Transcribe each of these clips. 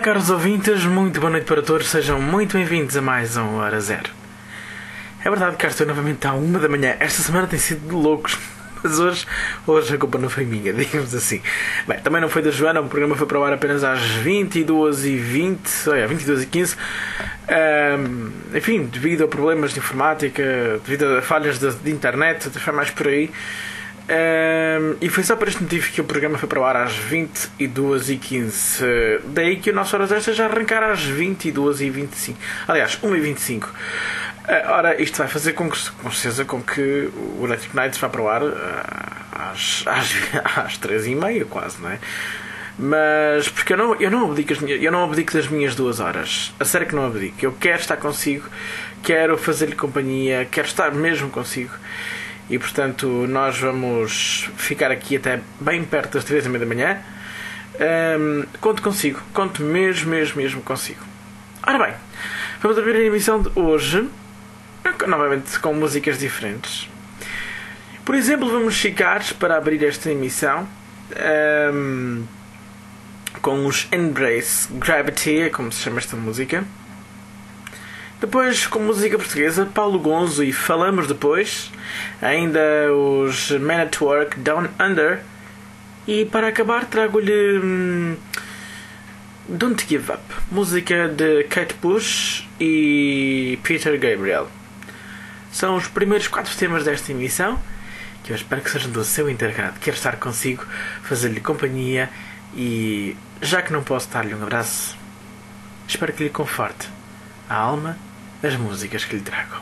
caros ouvintes, muito boa noite para todos, sejam muito bem-vindos a mais um Hora Zero. É verdade que cá estou novamente à 1 da manhã, esta semana tem sido de loucos, mas hoje a culpa não foi minha, digamos assim. Bem, também não foi da Joana, o programa foi para o ar apenas às 22h20, 22h15. Enfim, devido a problemas de informática, devido a falhas de internet, foi mais por aí. E foi só por este motivo que o programa foi para o ar às 22h15. Daí que o nosso Horas Extras já arrancar às 22h25. Aliás, 1h25. Ora, isto vai fazer com certeza com que o Electric Nights vá para o ar às 3h30 quase, não é? Mas porque eu não abdico das minhas 2 horas. A sério que não abdico. Eu quero estar consigo, quero fazer-lhe companhia, quero estar mesmo consigo. E portanto nós vamos ficar aqui até bem perto das 3h30 da manhã. Conto consigo, conto mesmo consigo. Ora bem, vamos abrir a emissão de hoje novamente com músicas diferentes. Por exemplo, vamos ficar para abrir esta emissão com os Embrace Gravity, é como se chama esta música. Depois, com música portuguesa, Paulo Gonzo e Falamos Depois. Ainda os Men at Work, Down Under. E para acabar trago-lhe Don't Give Up, música de Kate Bush e Peter Gabriel. São os primeiros 4 temas desta emissão, que eu espero que sejam do seu intergrado. Quero estar consigo, fazer-lhe companhia e, já que não posso dar-lhe um abraço, espero que lhe conforte a alma as músicas que lhe trago.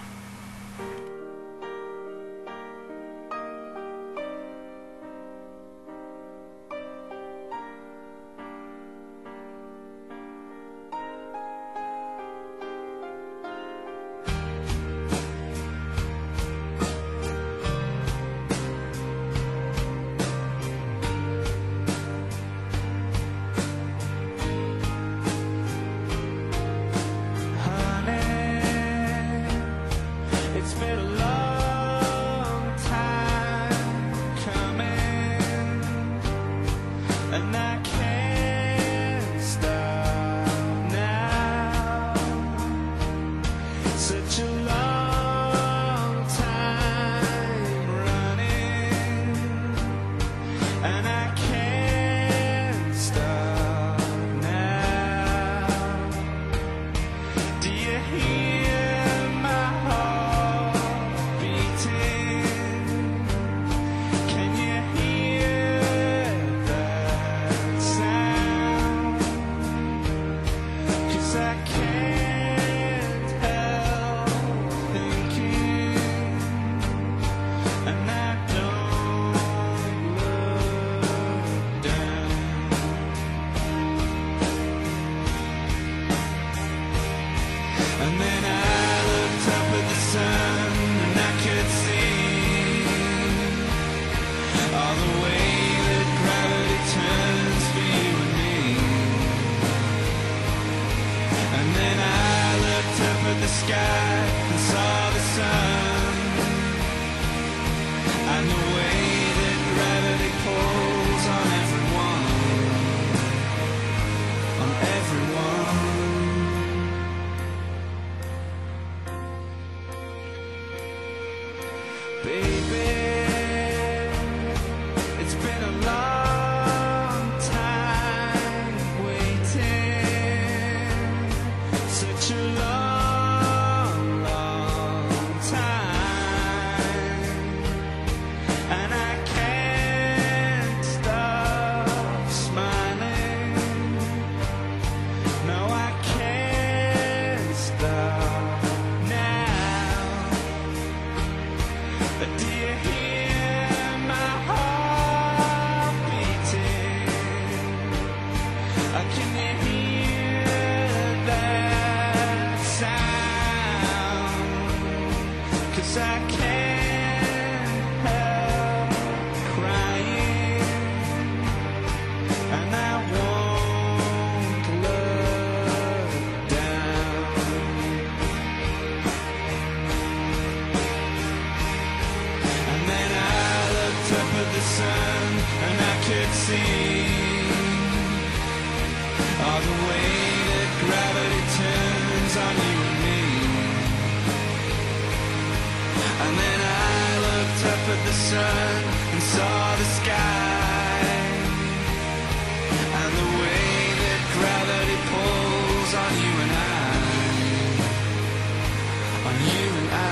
Can you hear that sound? sun and saw the sky, and the way that gravity pulls on you and I, on you and I.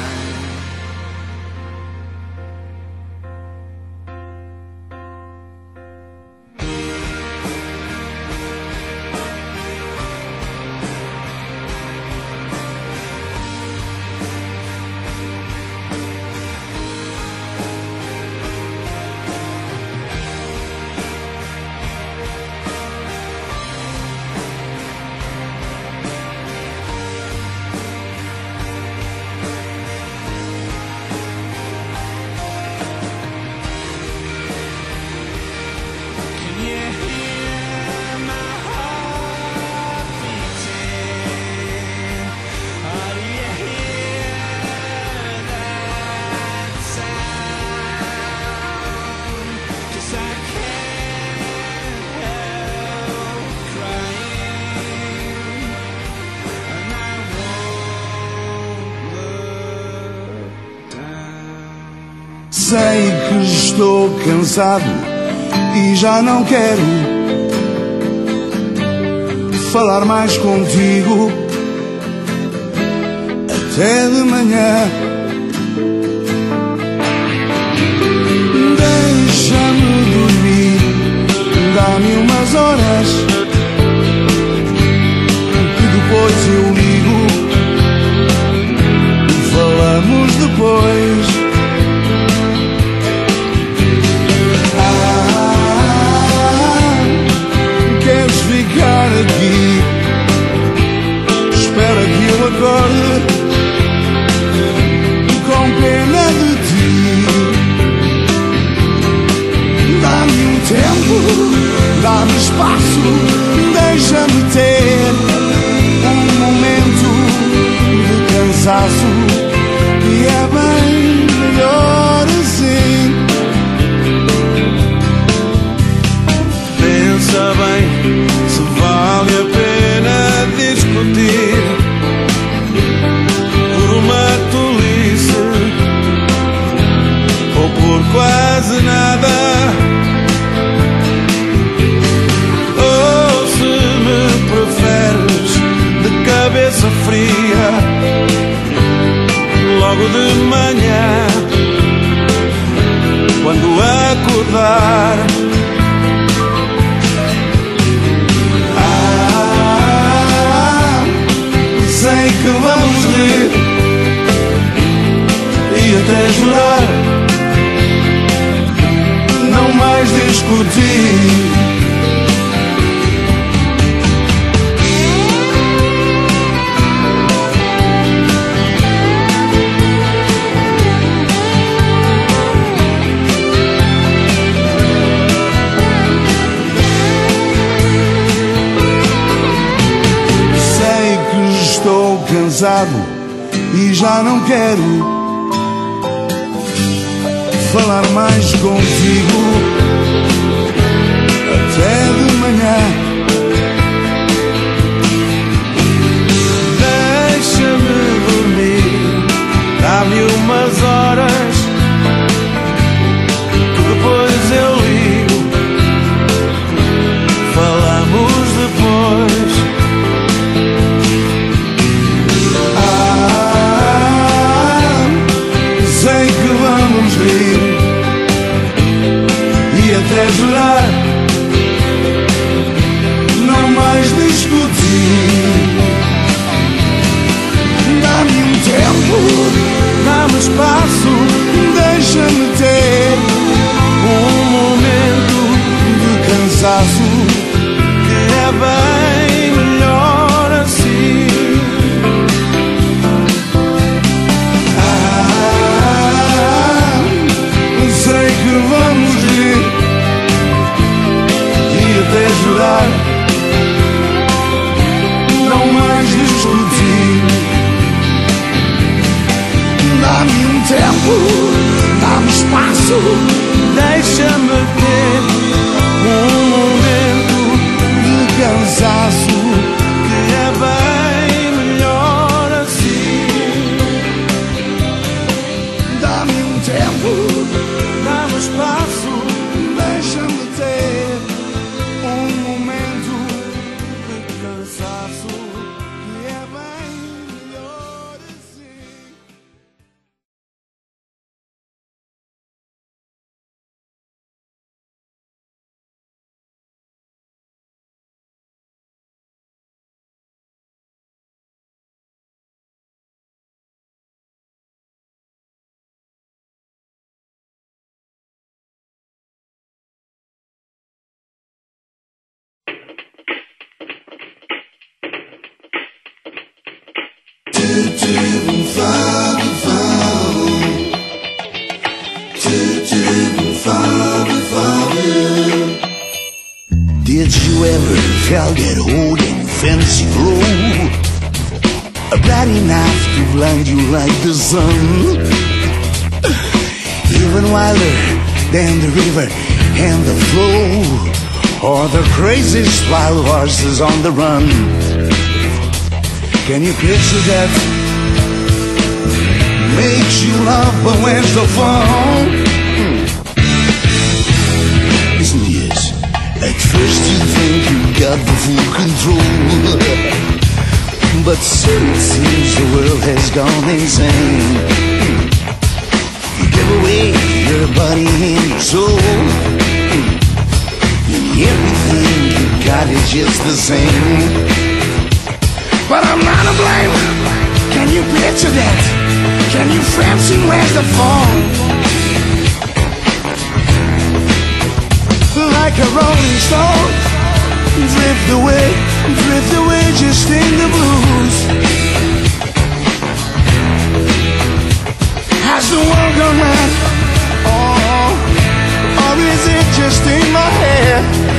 Sei que estou cansado e já não quero falar mais contigo até de manhã. Deixa-me dormir, dá-me umas horas e depois eu ligo e falamos depois. Ficar aqui, espera que eu acorde com pena de ti. Dá-me um tempo, dá-me espaço, deixa-me ter um momento de cansaço, que é bem melhor assim. Pensa bem se vale a pena discutir por uma tolice ou por quase nada, ou se me preferes de cabeça fria logo de manhã quando acordar. Sei que vamos rir e até chorar, não mais discutir. Estou cansado e já não quero falar mais contigo até de manhã. Deixa-me dormir, dá-me umas horas, depois eu ligo, falamos depois. Sei que vamos rir e até chorar, Did you ever feel that old and fancy glow? A bright enough to blind you like the sun, even wilder than the river and the flow, or the craziest wild horses on the run. Can you picture that? Makes you laugh, but where's the fun? Listen, yes, at first you think you got the full control, but soon it seems the world has gone insane. You give away your body and your soul, and everything you got is just the same. But I'm not to blame. Can you picture that? Can you fancy where's the fall? Like a rolling stone, drift away, just in the blues. Has the world gone mad? Or is it just in my head?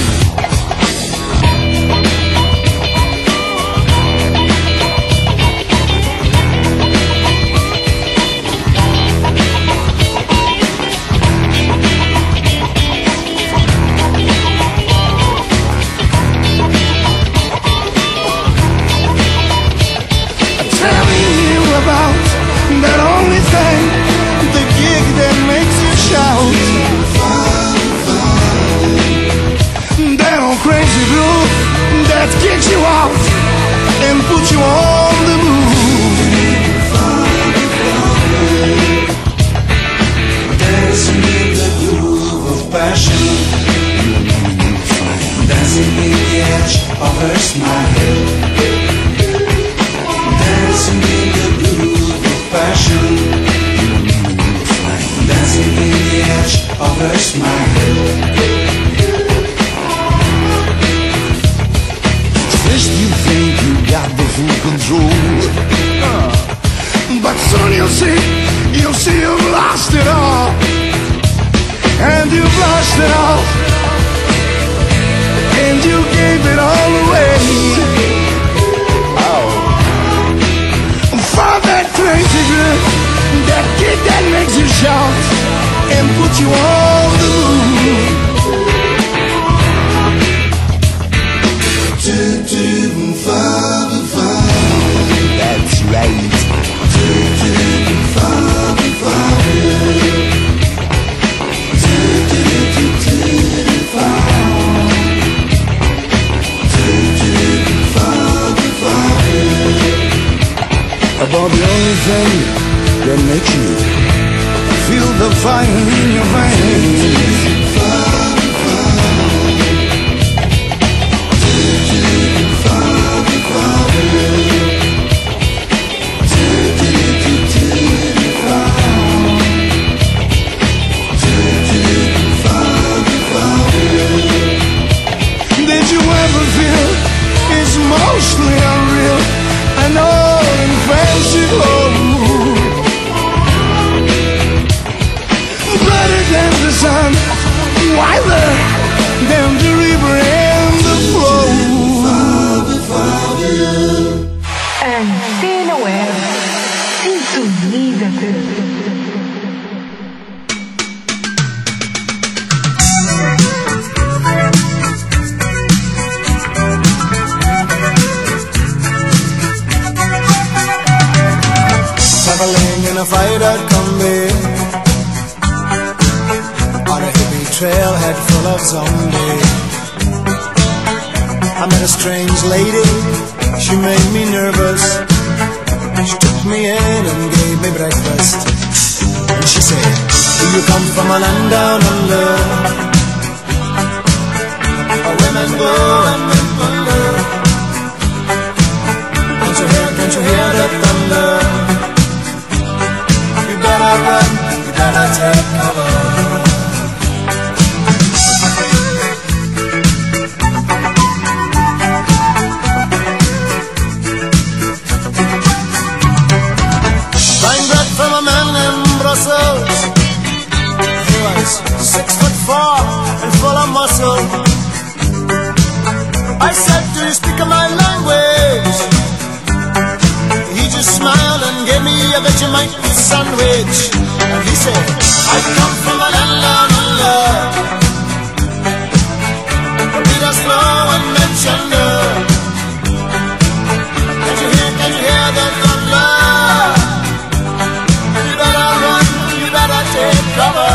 That only thing, the gig that makes you shout. That old crazy groove that kicks you out and puts you on the move. Dancing in the groove of passion, dancing in the edge of her smile, dancing in the groove of passion, dancing in the edge of her smile. First you think you got the full control, but soon you'll see you've lost it all, and you've lost it all, and you gave it all away. For that crazy groove, that kick that makes you shout and put you on the move. That's right. About the only thing that makes you feel the fire in your veins. Did you ever feel it's mostly unreal? I know in fancy glow, brighter than the sun, wilder than the river and the flow. Antena Web, sintoniza-te. Traveling in a fighter combi on a hippie trailhead full of zombies. I met a strange lady, she made me nervous. She took me in and gave me breakfast, and she said, do you come from a land down under, where women go and men wonder? Can't you hear the thunder? You better run, you better take cover. a Vegemite sandwich. And he said, I come from a land down under. Peter Slow and mention Can you hear the thunder? You better run, you better take cover.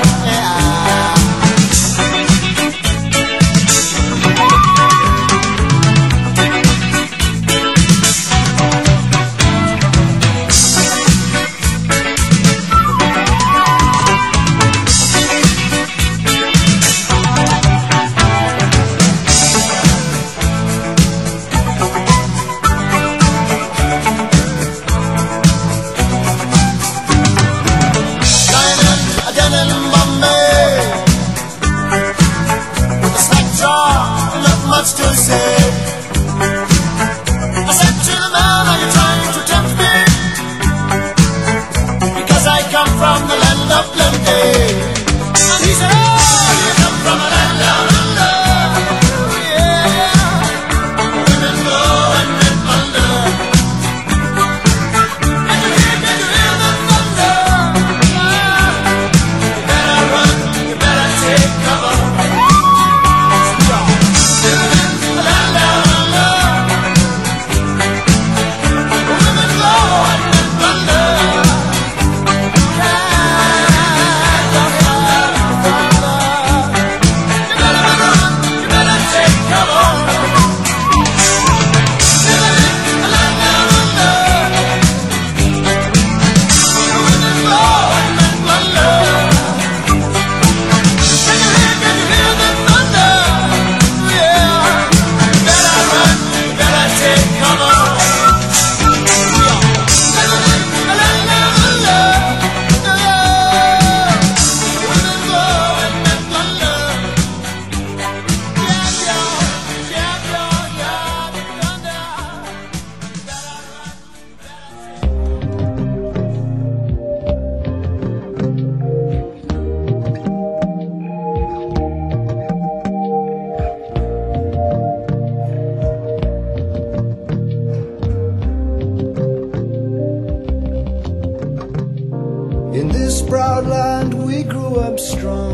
In this proud land we grew up strong.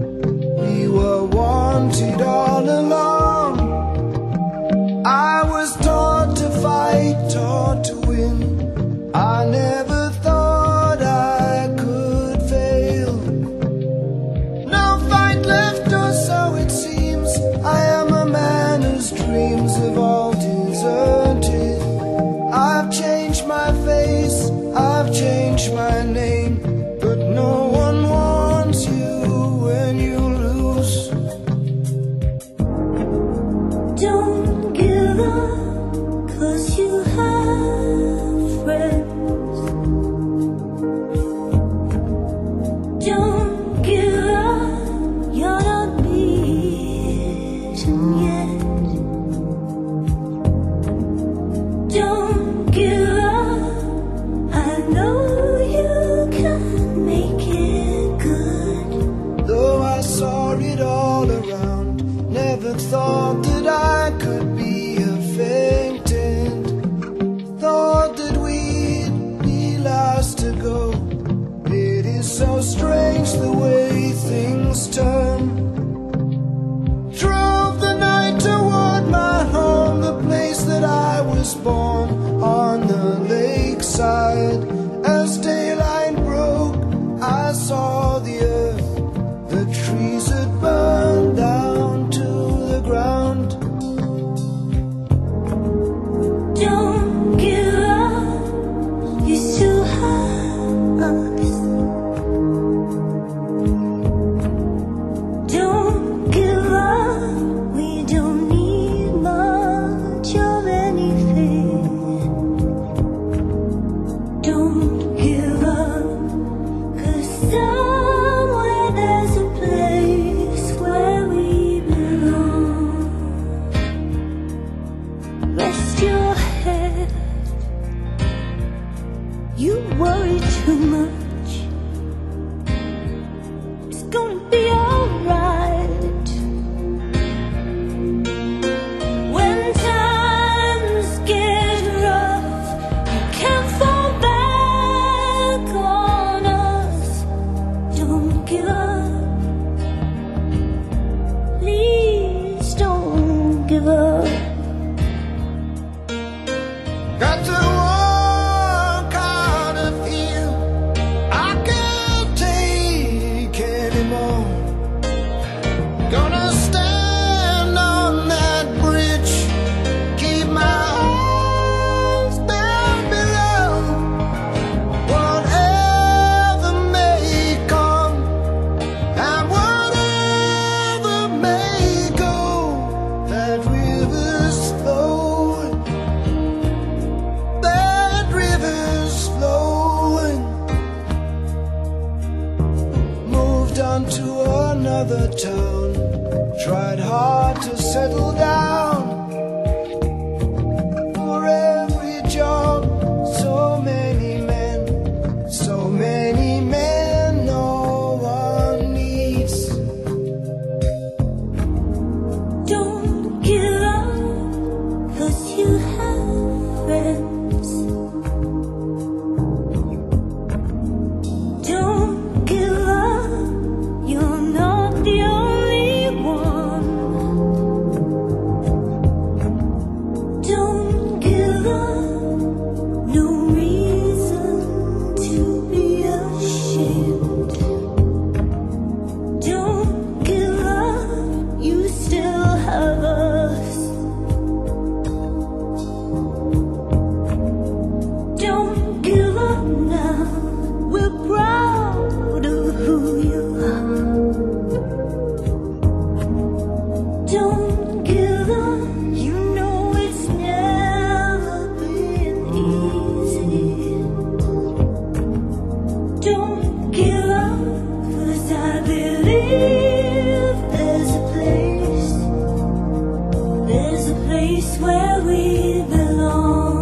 We were wanted all along. I was taught to fight, taught to win. I never thought I could fail. No fight left, or so it seems. I am a man whose dreams have all deserted. I've changed my face, I've changed my name, but no one wants you when you lose. Don't give up, 'cause you have friends. Don't give up, you're not beaten yet. Don't give up, I know you can make it good. Though I saw it all around, never thought that I could be a fainted. Thought that we'd be last to go. It is so strange the way things turn. Drove the night toward my home, the place that I was born, on the lakeside. As daylight broke, I saw the earth. The trees had burned down to the ground. Don't give up, you still have us. Don't give up, we don't need much of anything. Don't give up, 'cause somewhere there's a place where we belong. Rest your head, you worry too much. It's gonna be alright. When times get rough, you can't fall back. another town. Tried hard to settle down. For every job, so many men no one needs. Don't give up, 'cause you have friends. Don't give up, you're not the only one. Don't give up, no reason to be ashamed. Don't give up, you still have us. Don't give up now, we're proud of who you are. Don't give up, you know it's never been easy. Don't give up, 'cause I believe there's a place where we belong.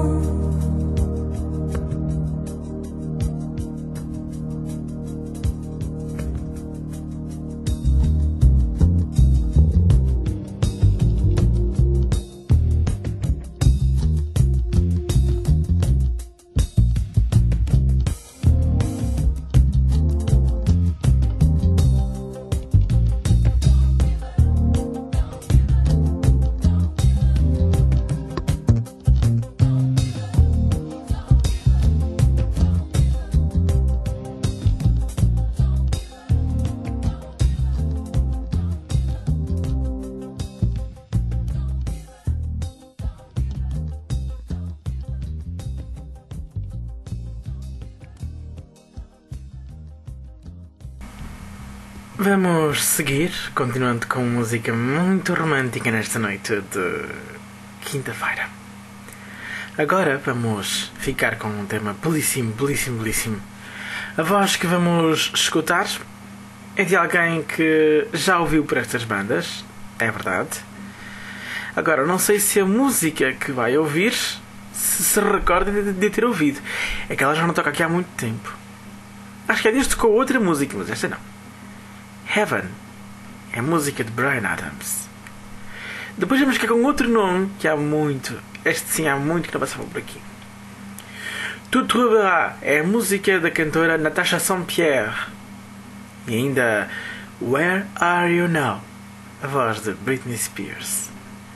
Vamos seguir, continuando com música muito romântica nesta noite de quinta-feira. Agora vamos ficar com um tema belíssimo, belíssimo, belíssimo. A voz que vamos escutar é de alguém que já ouviu por estas bandas, é verdade. Agora, não sei se a música que vai ouvir se recorda de ter ouvido. É que ela já não toca aqui há muito tempo. Acho que é desde com outra música, mas esta não. Heaven é a música de Bryan Adams. Depois vamos ficar com outro nome que há muito. Este sim há muito que não passava por aqui. Tu trouveras é a música da cantora Natasha Saint-Pierre. E ainda Where Are You Now, a voz de Britney Spears.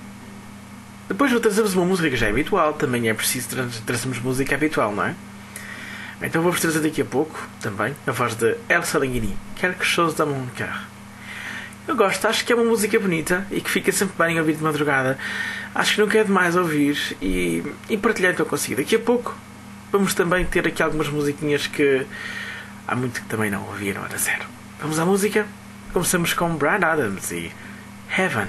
Depois vou trazer-vos uma música que já é habitual. Também é preciso trazermos música habitual, não é? Então vou-vos trazer daqui a pouco também a voz de Elsa Langhini, Quelque chose dans mon cœur. Eu gosto, acho que é uma música bonita e que fica sempre bem a ouvir de madrugada. Acho que nunca é demais ouvir e partilhar que eu consigo. Daqui a pouco vamos também ter aqui algumas musiquinhas que há muito que também não ouvia na hora zero. Vamos à música? Começamos com Bryan Adams e Heaven.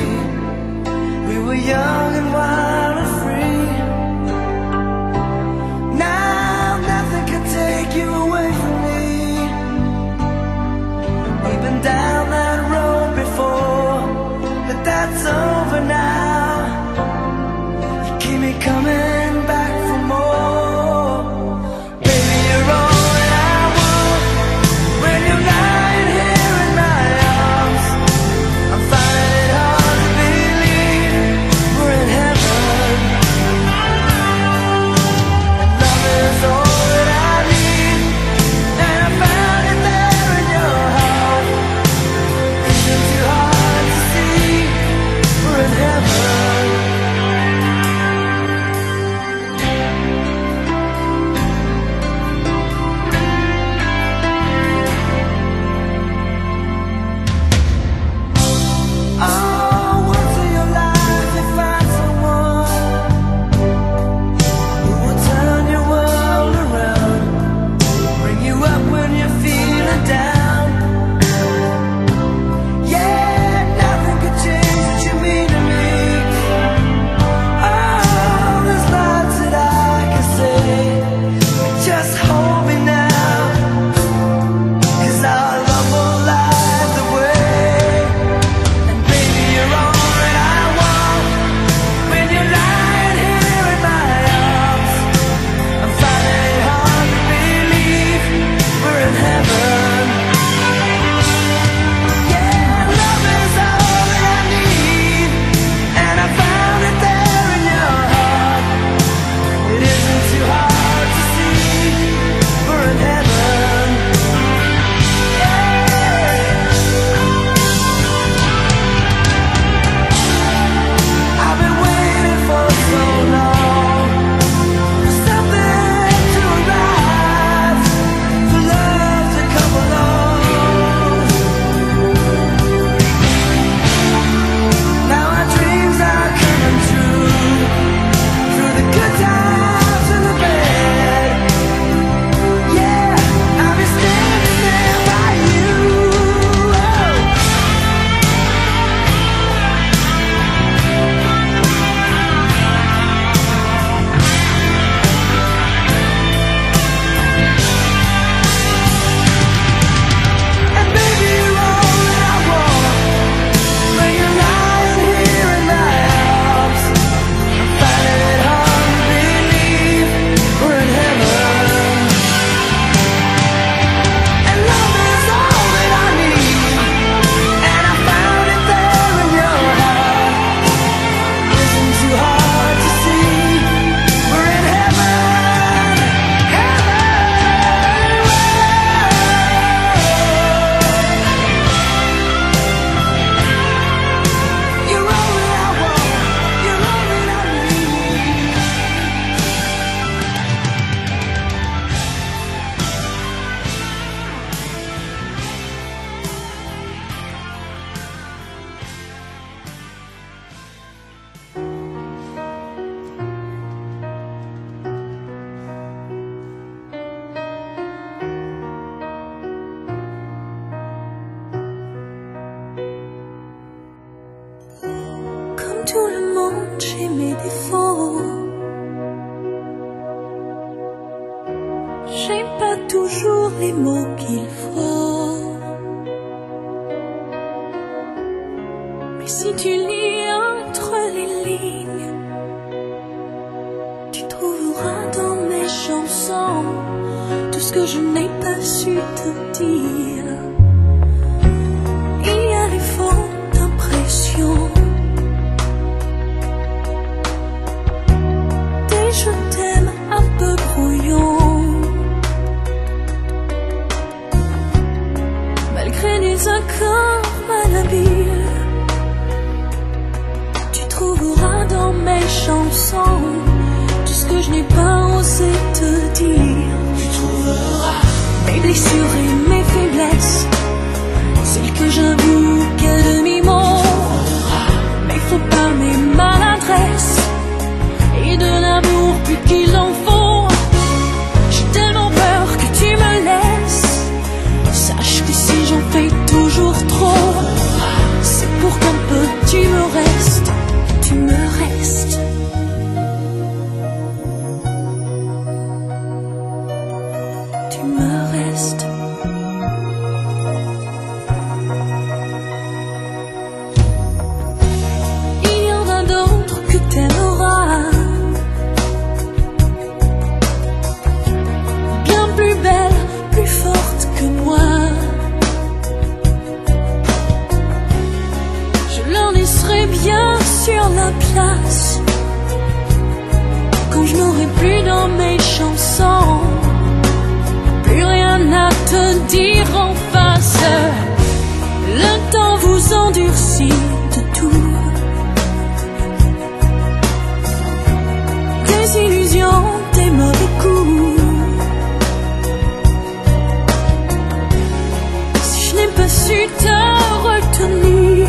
Young and wild and free. tout le monde, j'ai mes défauts. J'ai pas toujours les mots qu'il faut. Mais si tu lis entre les lignes, tu trouveras dans mes chansons tout ce que je n'ai pas su te dire. Il y a les fautes d'impression, des je t'aime un peu brouillons, malgré les accords malhabiles. Tu trouveras dans mes chansons tout ce que je n'ai pas osé te dire. Tu trouveras mes blessures et mes faiblesses, celles que j'avoue qu'à demi-mot. Mais faut pas mes maladresses et de l'amour plus qu'il en faut. J'ai tellement peur que tu me laisses. Sache que si j'en fais toujours trop, c'est pour qu'un peu tu me restes. Tu me restes. Tu me restes. Il y en a d'autres que t'aimeras, bien plus belles, plus fortes que moi. Je leur laisserai bien sur la place quand je n'aurai plus dans mes chansons plus rien à te dire en face. Le temps vous endurcit de tout, des illusions, des mauvais coups. Si je n'ai pas su te retenir,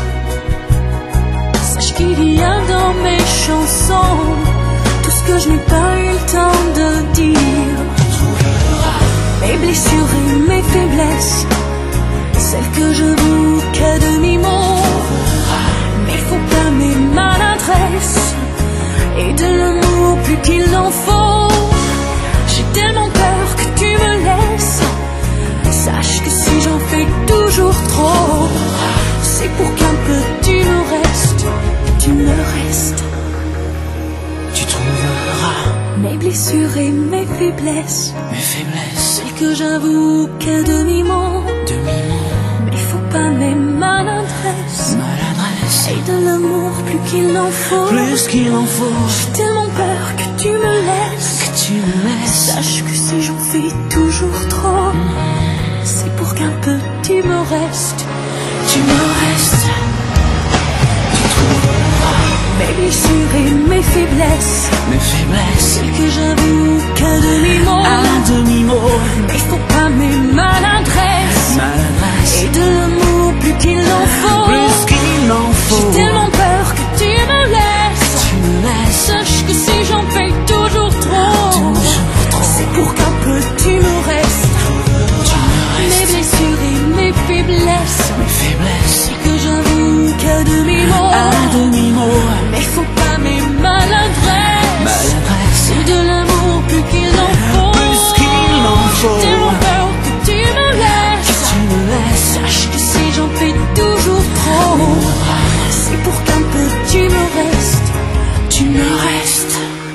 sache qu'il y a dans mes chansons tout ce que je n'ai pas eu le temps de dire. Mes blessures et mes faiblesses, celles que je voue qu'à demi-mot. Mais faut pas mes maladresses et de l'amour plus qu'il en faut. J'ai tellement peur que tu me laisses. Sache que si j'en fais toujours trop, c'est pour qu'un peu tu me restes. Tu me restes. Tu trouveras Mes blessures et mes faiblesses, celles que j'avoue qu'à demi-mot. Mais faut pas mes maladresses et de l'amour plus qu'il en faut. J'ai tellement peur que tu me laisses. Sache que si j'en fais toujours trop, c'est pour qu'un peu tu me restes. Tu me restes. Tu trouveras mes blessures et mes faiblesses, celles que j'avoue qu'à demi-mot. Mais faut pas mes maladresses et de l'amour plus qu'il en faut. J'ai tellement peur que tu me laisses. Sache que si j'en fais toujours trop, c'est pour qu'un peu tu me restes. Mes blessures et mes faiblesses, celles que j'avoue qu'à demi-mot. Mais faut pas mes maladresses et de l'amour plus qu'il en faut. J'ai tellement peur que tu me laisses. Sache que si j'en fais toujours trop, c'est pour qu'un peu tu me restes. Tu me restes.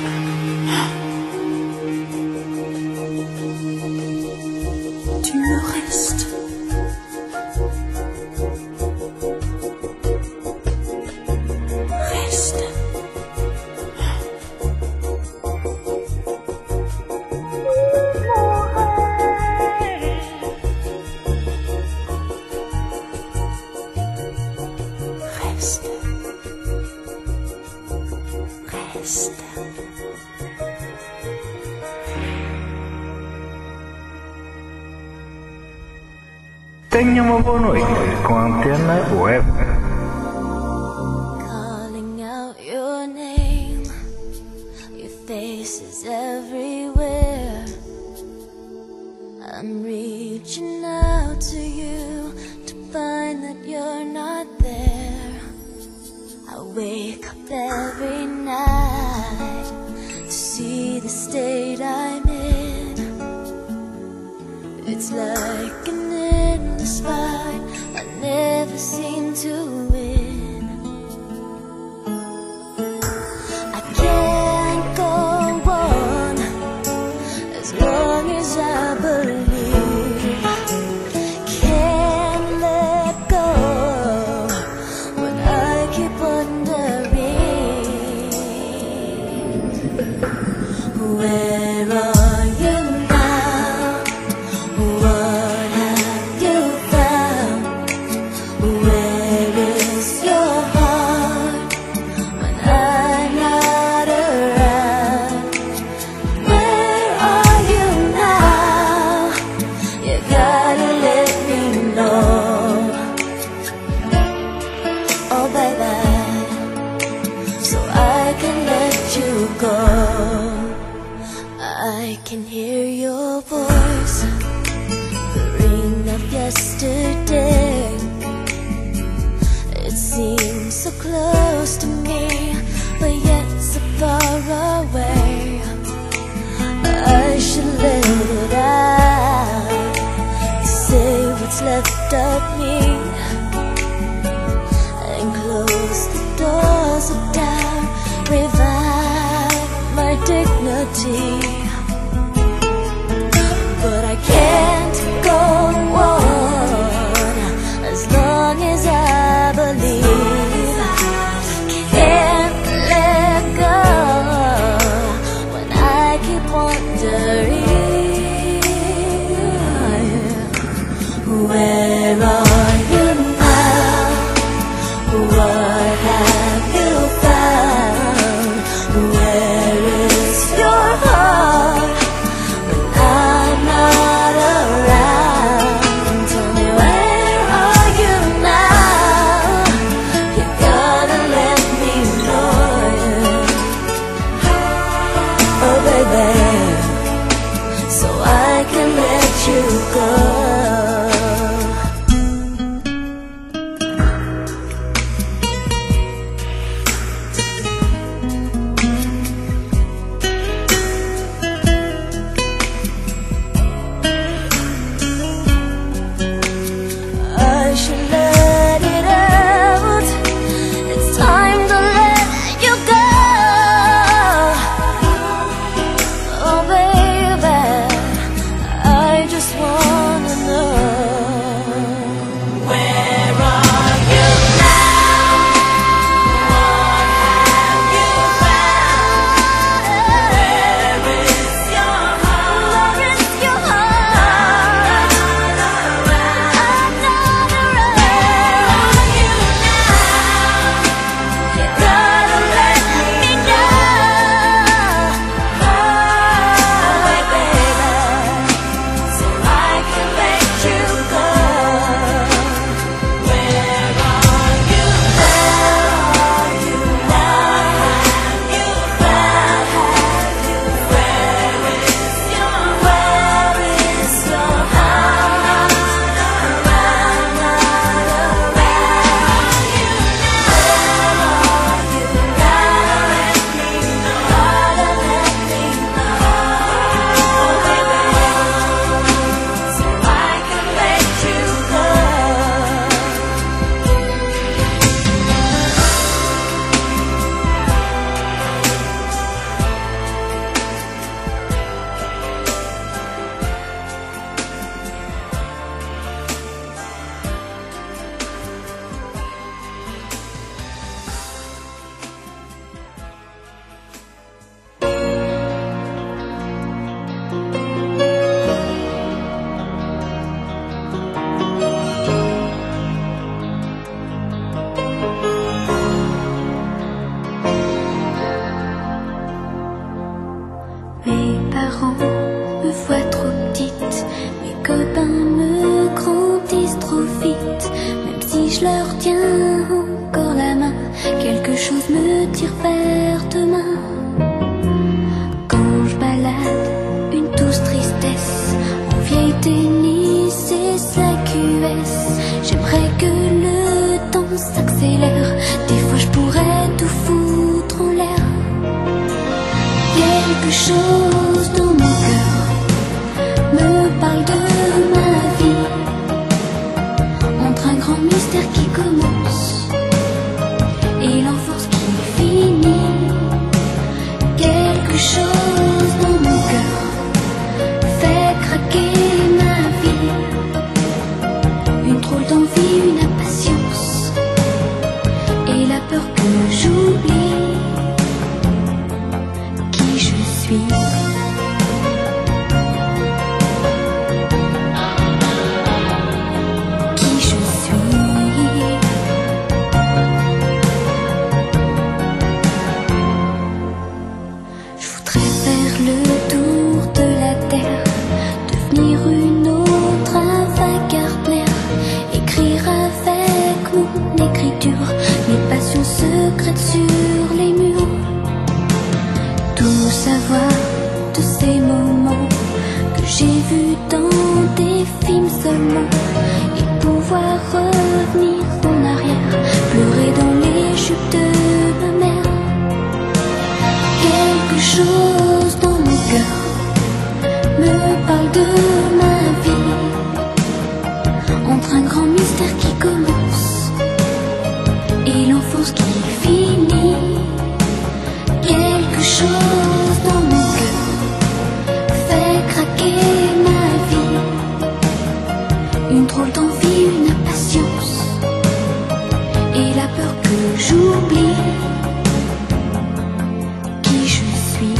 Tu me restes. Reste. Reste. Reste. Tenha uma boa noite com a Antena Web. Calling out your name, your face is everywhere. I'm reaching out to you to find that you're not there. I wake up every night to see the state I'm in. It's like an endless fight, I never seem to win. I can't go on as long as I believe. Can't let go when I keep wondering, where are you now? What have you found? Where is your heart when I'm not around? Where are you now? You gotta let me know. Oh baby, so I can let you go. I can hear your voice, the ring of yesterday. It seems so close to me, but yet so far away. I should let it out to say what's left of me and close the doors of doubt, revive my dignity. But I can't go on as long as I believe. Can't let go when I keep wondering, where are you now? What have you found? Where is your heart when I'm not around? Tell me, where are you now? You gotta let me know. Oh baby, so I can let you go. I should let it out. It's time to let you go. Oh baby, I just wanna know, where are you now? What have you found? Where is your heart? Where is your heart? I'm not around you now. You gotta let me know. Oh baby, so I can let you go. Where are you now? Have you found? Where is your heart? I'm not around you now. You gotta let me know. Gotta let me know. Oh baby, so I can let you go. Mes parents me voient trop petite, mes copains me grandissent trop vite. Même si je leur tiens encore la main, quelque chose me tire vers demain. Quand je balade une douce tristesse en vieille tennis et sa QS, j'aimerais que le temps s'accélère. Des fois je pourrais chose dans mon cœur me parle de ma vie, entre un grand mystère qui commence et l'enfance qui finit. Quelque chose dans mon cœur fait craquer ma vie, une drôle d'envie, une impatience et la peur que j'oublie qui je suis. Qui je suis. Je voudrais faire le tour de la terre, devenir une autre, un vagabond, écrire avec mon écriture mes passions secrètes sur les murs, tout savoir de ces moments que j'ai vus dans des films seulement, et pouvoir revenir en arrière, pleurer dans les jupes de ma mère. Quelque chose dans mon cœur me parle de ma vie, entre un grand mystère qui commence et l'enfance qui finit. Quelque chose dans mon cœur fait craquer ma vie, une drôle d'envie, une impatience et la peur que j'oublie qui je suis.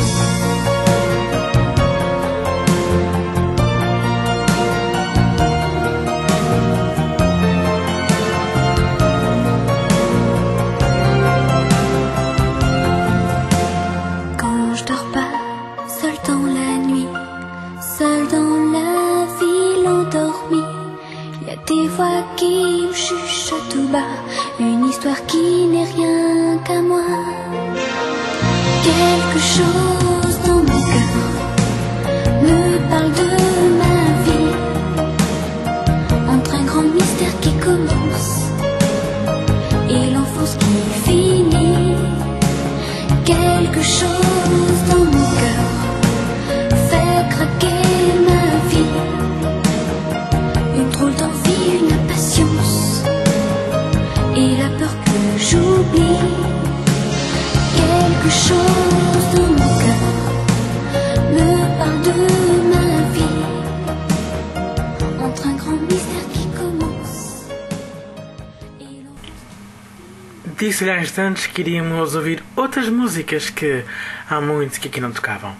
Quand je dors pas, seul dans la nuit, seul dans la ville endormie, y a des voix qui me chuchotent tout bas, une histoire qui n'est rien qu'à moi. Quelque chose dans mon cœur me parle de ma vie, entre un grand mystère qui commence et l'enfance qui finit. Quelque chose dans mon cœur fait craquer ma vie, une drôle d'envie, une impatience et la peur que j'oublie. Quelque chose dans mon cœur me parle de ma vie, entre un grand mystère qui commence et l'enfance. Disse-lhe há instantes que iríamos ouvir outras músicas que há muito que aqui não tocavam.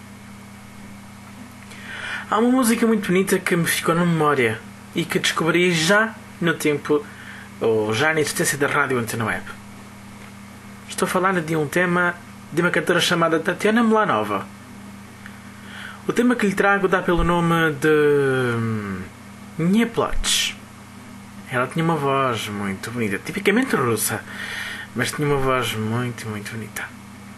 Há uma música muito bonita que me ficou na memória e que descobri já no tempo, ou já na existência da Rádio Antena Web. Estou a falar de um tema de uma cantora chamada Tatiana Melanova. O tema que lhe trago dá pelo nome de Minha Plotch. Ela tinha uma voz muito bonita, tipicamente russa, mas tinha uma voz muito, muito bonita.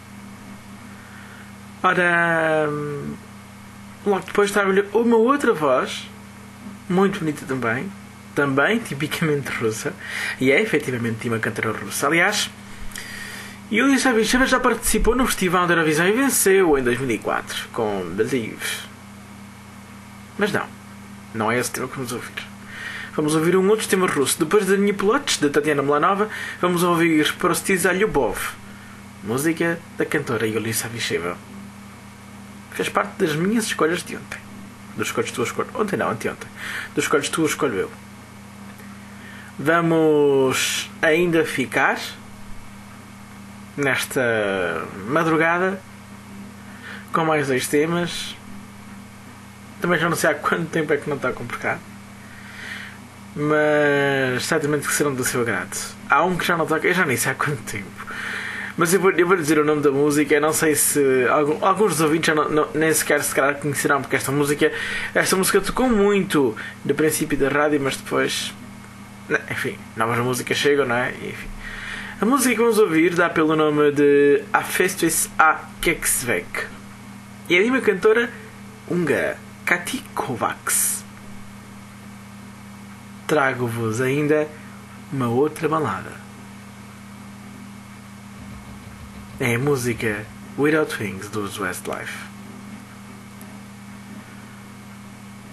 Ora, logo depois trago-lhe uma outra voz, muito bonita também tipicamente russa, e é efetivamente uma cantora russa. Aliás, Yulia Savicheva já participou no Festival da Eurovisão e venceu em 2004 com Believe. Mas não é esse tema que vamos ouvir. Vamos ouvir um outro tema russo. Depois da Minha Plotch, de Tatiana Melanova, vamos ouvir Прости за любовь, música da cantora Yulia Savicheva. Fez parte das minhas escolhas de ontem. Dos escolhas tu escolho. Ontem não, anteontem. Dos escolhas tu escolho eu. Vamos ainda ficar nesta madrugada com mais 2 temas. Também já não sei há quanto tempo é que não está por cá, mas certamente que serão do seu agrado. Há um que já não toca, eu já nem sei há quanto tempo, mas eu vou dizer o nome da música. Eu não sei se alguns dos ouvintes já nem sequer se calhar conhecerão, porque esta música tocou muito no princípio da rádio, mas depois, enfim, novas músicas chegam, não é? Enfim, a música que vamos ouvir dá pelo nome de A Festus a Keksvek e é de uma cantora húngara, Kati Kovacs. Trago-vos ainda uma outra balada. É a música Without Wings dos Westlife.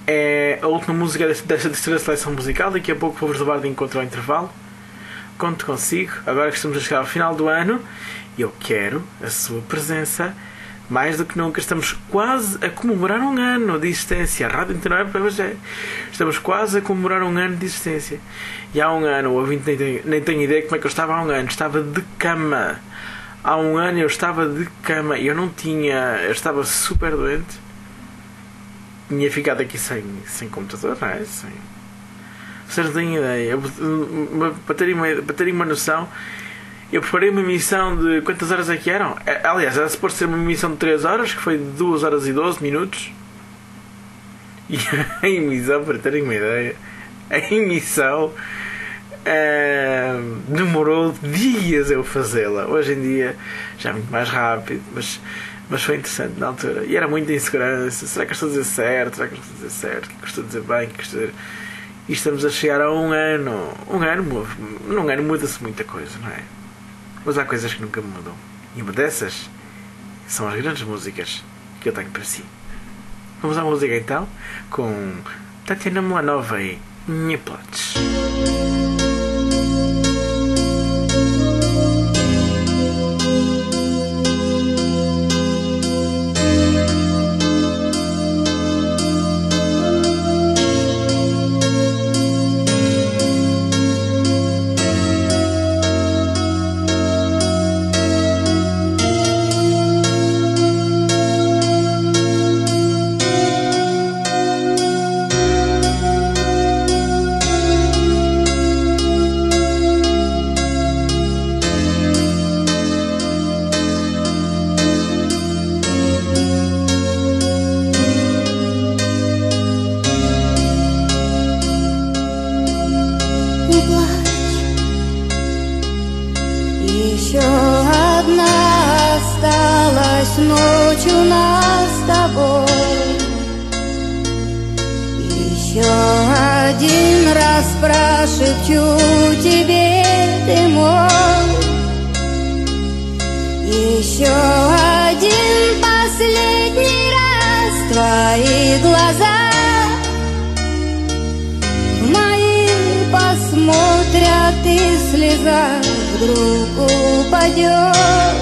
é a última música desta terceira seleção musical. Daqui a pouco vou-vos levar de encontro ao intervalo. Conto consigo, agora que estamos a chegar ao final do ano, e eu quero a sua presença mais do que nunca. Estamos quase a comemorar um ano de existência. A Rádio Internet estamos quase a comemorar um ano de existência. E há um ano, o ouvinte nem tenho ideia como é que eu estava há um ano. Estava de cama. Há um ano eu estava de cama e eu estava super doente. Tinha ficado aqui sem computador, não é? Vocês não têm ideia. Para terem uma noção, eu preparei uma emissão de quantas horas é que eram? Aliás, era suposto ser uma emissão de 3 horas, que foi de 2 horas e 12 minutos. E a emissão, para terem uma ideia, demorou dias eu fazê-la. Hoje em dia já é muito mais rápido, mas foi interessante na altura. E era muita insegurança. Será que eu estou a dizer certo? Será que eu estou a dizer certo? O que eu estou a dizer bem? E estamos a chegar a um ano. Num ano muda-se muita coisa, não é? Mas há coisas que nunca mudam. E uma dessas são as grandes músicas que eu tenho para si. Vamos à música então, com Tatiana Milanova e Minha Plates. Ночь у нас с тобой. Еще один раз прошепчу тебе, ты мой. Еще один последний раз твои глаза в мои посмотрят, и слеза вдруг упадет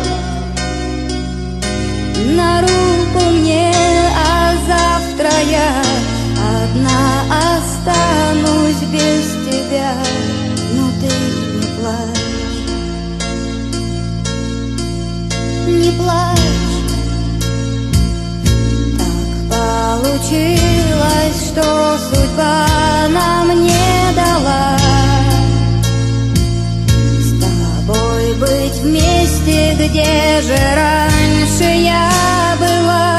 на руку мне, а завтра я одна останусь без тебя. Но ты не плачь, не плачь. Так получилось, что судьба нам не дала с тобой быть вместе, где же раньше я была.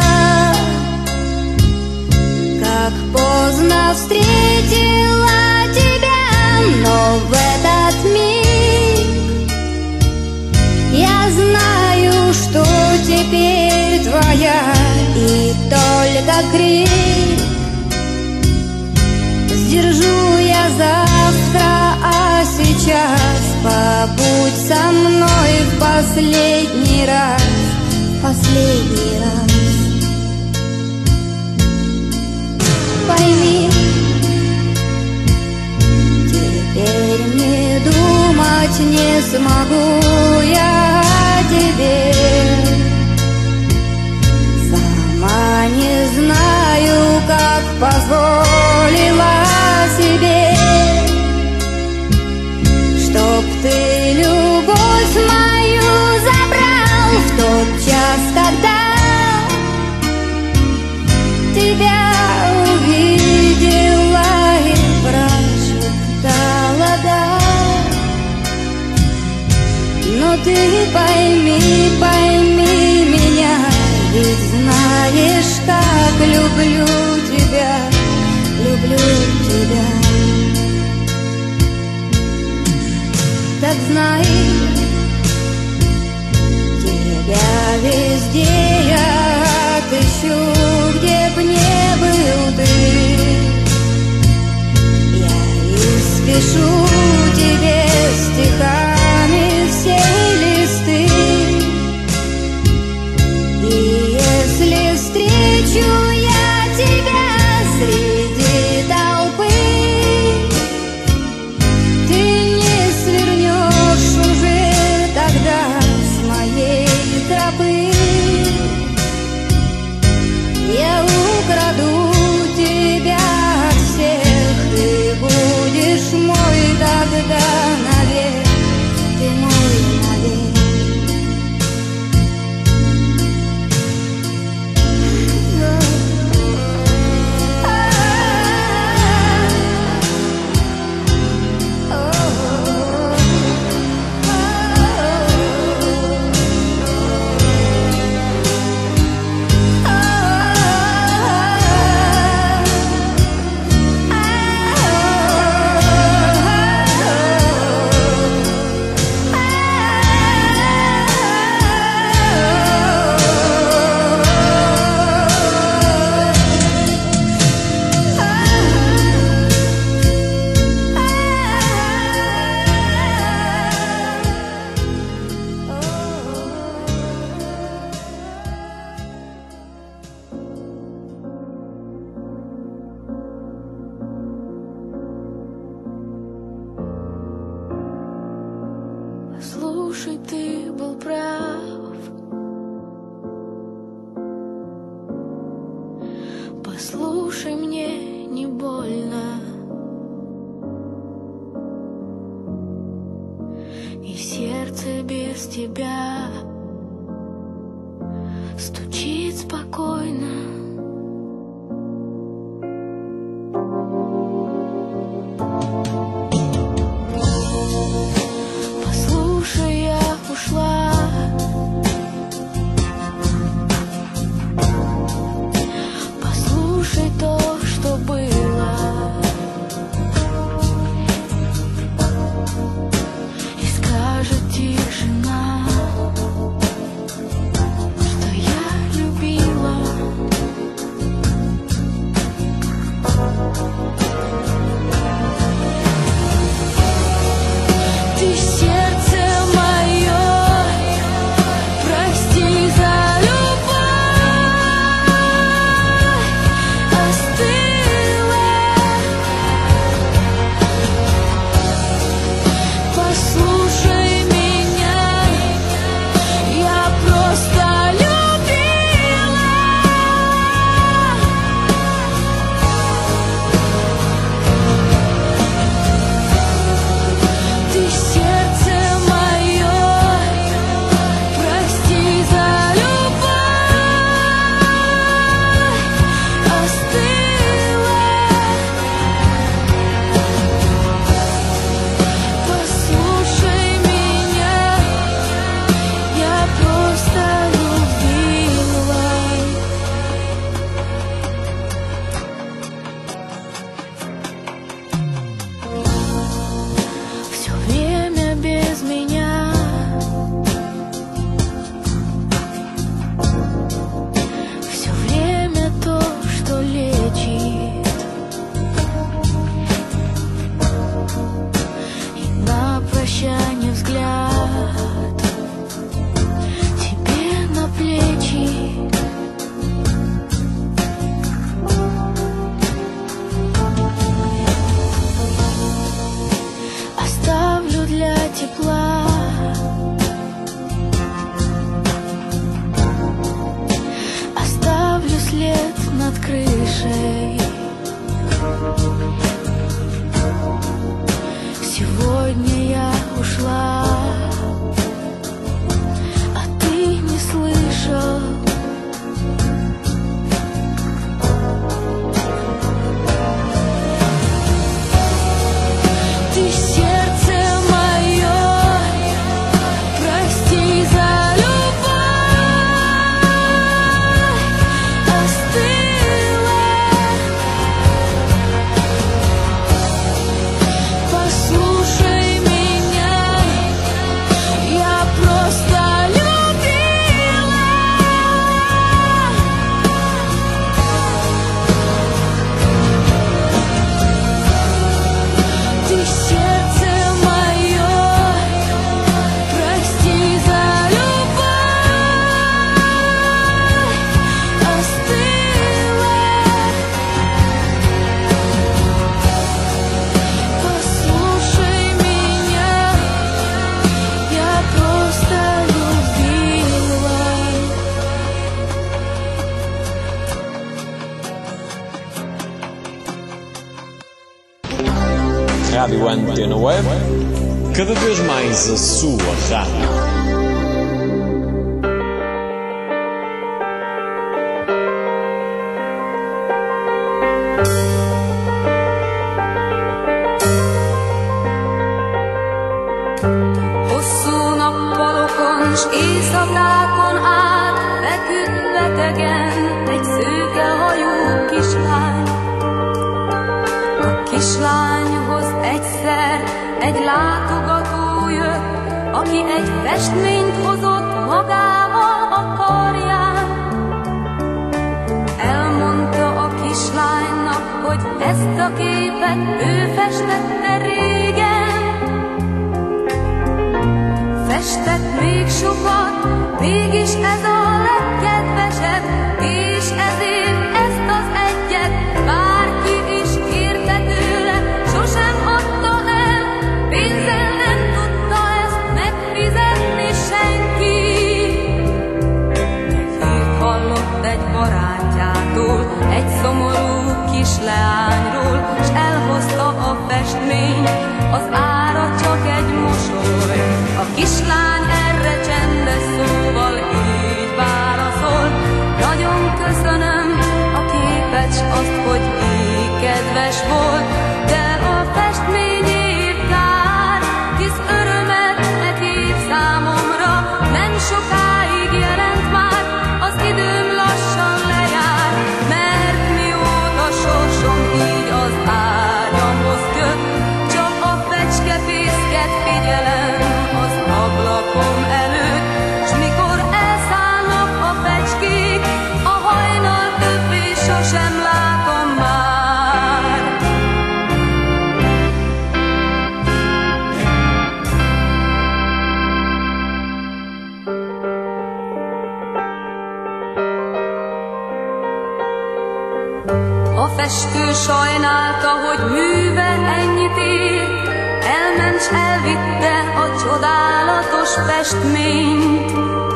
Как поздно встретила тебя, но в этот миг я знаю, что теперь твоя, и только крик сдержу я завтра, а сейчас побудь со мной в последний раз, последний раз. Пойми, теперь не думать не смогу я о тебе. Сама не знаю, как позволила себе, чтоб ты любовь мою забрал в тот час, когда тебя увидела и прошептала да. Но ты пойми, пойми меня, ведь знаешь, как люблю тебя, люблю тебя. Так знай, тебя везде я отыщу, где б не был ты. Я испишу тебе стихами все листы, и если встречу я тебя среди Послушай, ты был прав. Послушай, мне не больно. И сердце без тебя стучит спокойно. Послушай, я ушла. Послушай то, что было. И скажет тишина, что я любила. Ты сердце мое, прости за любовь, остыла. Послушай меня, я просто любила. Ты сердце мое, прости за любовь, остыла. Послушай меня, я просто любила. Все время без меня. Все время то, что лечит. И на прощание взгляд тебе на плечи. Оставлю для тепла. Оставлю след над крышей. Сегодня я ушла, а ты не слышал. Ты сердце мое, прости за любовь, остыла. Послушай меня, я просто любила. Ты сердце мое, прости за любовь, остыла. Послушай меня, я просто любила. Rádio Antena Web, cada vez mais a sua rádio. Hosszú nappalokon s éjszakákon át feküdt betegen egy szőke hajú kislány. A kislányhoz egyszer egy látogató jött, aki egy festményt hozott magával a karján. Elmondta a kislánynak, hogy ezt a képet ő festette régen. Festett még sokat, mégis ez a legkedvesebb, és ezért ezt az egyet bárki is kérte tőle, sosem adta el, pénzzel nem tudta ezt megfizetni. Eskü sajnálta, hogy műve ennyit ér, elment s elvitte a csodálatos festményt.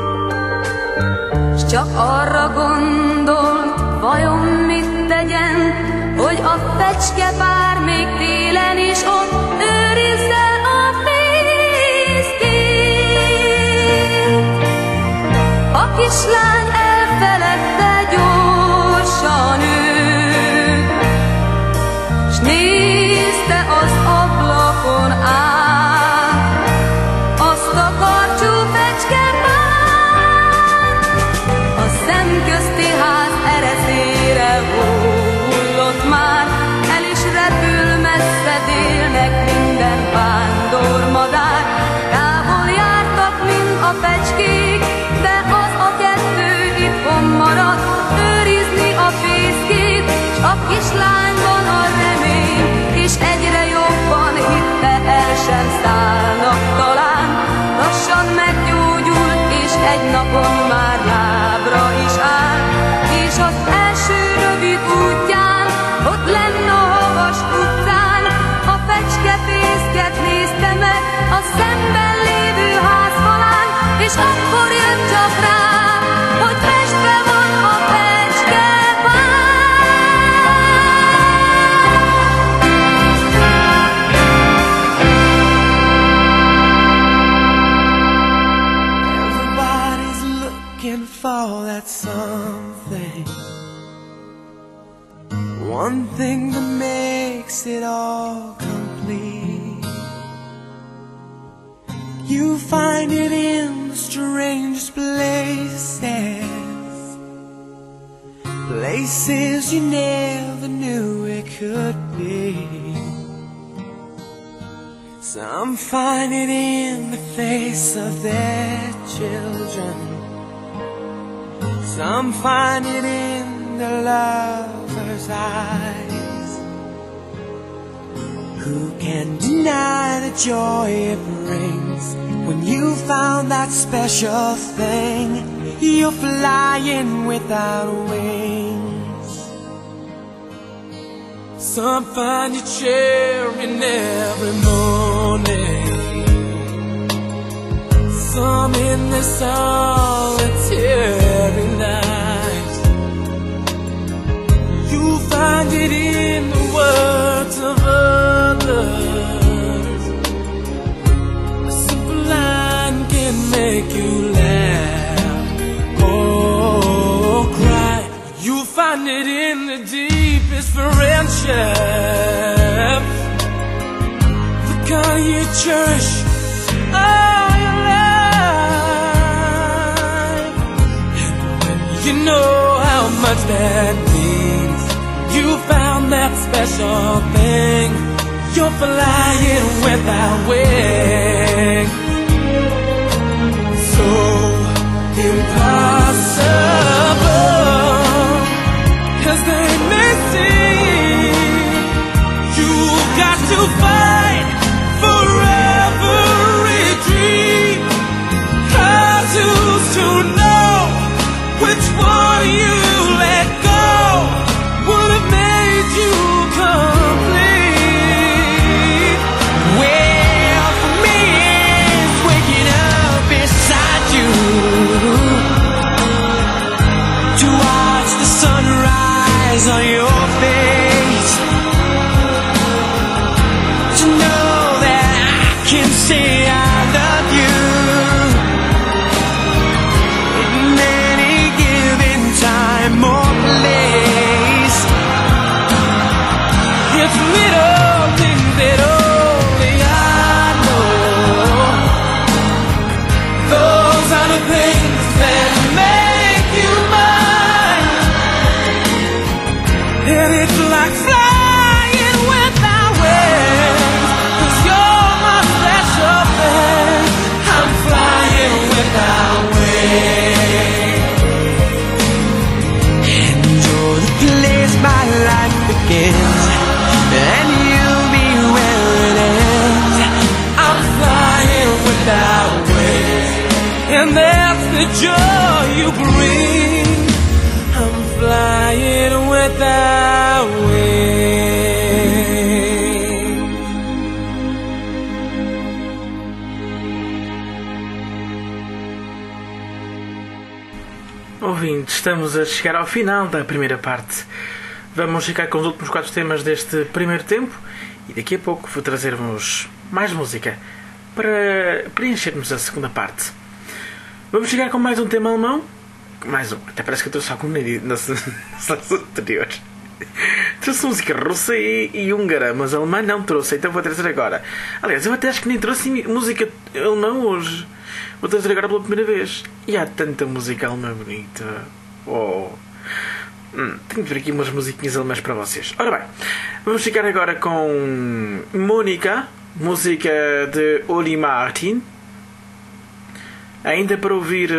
S csak arra gondolt, vajon mit tegyen, hogy a fecskepár még télen is ott őrizze a fészkét. A kislány elfeledte gyorsan őt, s nézte az ablakon át azt a karcsú fecskepárt. A szemközti ház ereszére hullott már, el is repül messze délnek minden vándormadár. Távol jártak mind a fecskék, de az a kettő itthon maradt, őrizni a fészkét. S a kislányban a remény, és egyre jobban hitte, el sem szállnak talán. Lassan meggyógyult, és egy napon már lábra is áll, és az első rövid útján, ott lenn a havas utcán, a fecskefészket nézte meg a szemben lévő házfalán, és akkor jött csak rá, hogy festve van a fecskepár. Everybody's looking for that something, one thing that makes it all complete. You find it in the strangest places, places you never knew it could be. Some find it in the face of their children, some find it in the lover's eyes. Who can deny the joy it brings when you found that special thing? You're flying without wings. Some find you cheering every morning, some in the solitary night. You find it in the words of others. A simple line can make you laugh or cry. You find it in the deepest friendships, the kind you cherish all your life. And when you know how much that means, you found that special thing. You're flying without wings. So impossible as they may seem, you've got to fight for every dream. Try to know which one you let go would have made you complete. Well, for me, it's waking up beside you to watch the sunrise on your face, to know that I can say I love you in any given time or place. It's little things that only I know. Those are the things that make you mine. And it's like flying without wings, 'cause you're my special thing. I'm flying without wings. And you're the place my life begins, and you'll be where it ends. I'm flying without wings, and that's the joy you bring. I'm flying without wings. Ouvintes, estamos a chegar ao final da primeira parte. Vamos ficar com os últimos 4 temas deste primeiro tempo e daqui a pouco vou trazer-vos mais música para preenchermos a segunda parte. Vamos chegar com mais um tema alemão. Mais um. Até parece que eu trouxe algum nas anteriores. Trouxe música russa e húngara, mas alemã não trouxe, então vou trazer agora. Aliás, eu até acho que nem trouxe música alemã hoje. Vou trazer agora pela primeira vez. E há tanta música alemã bonita. Oh. Tenho de ver aqui umas musiquinhas alemãs para vocês. Ora bem, vamos ficar agora com Monika, música de Oli Martin. Ainda para ouvir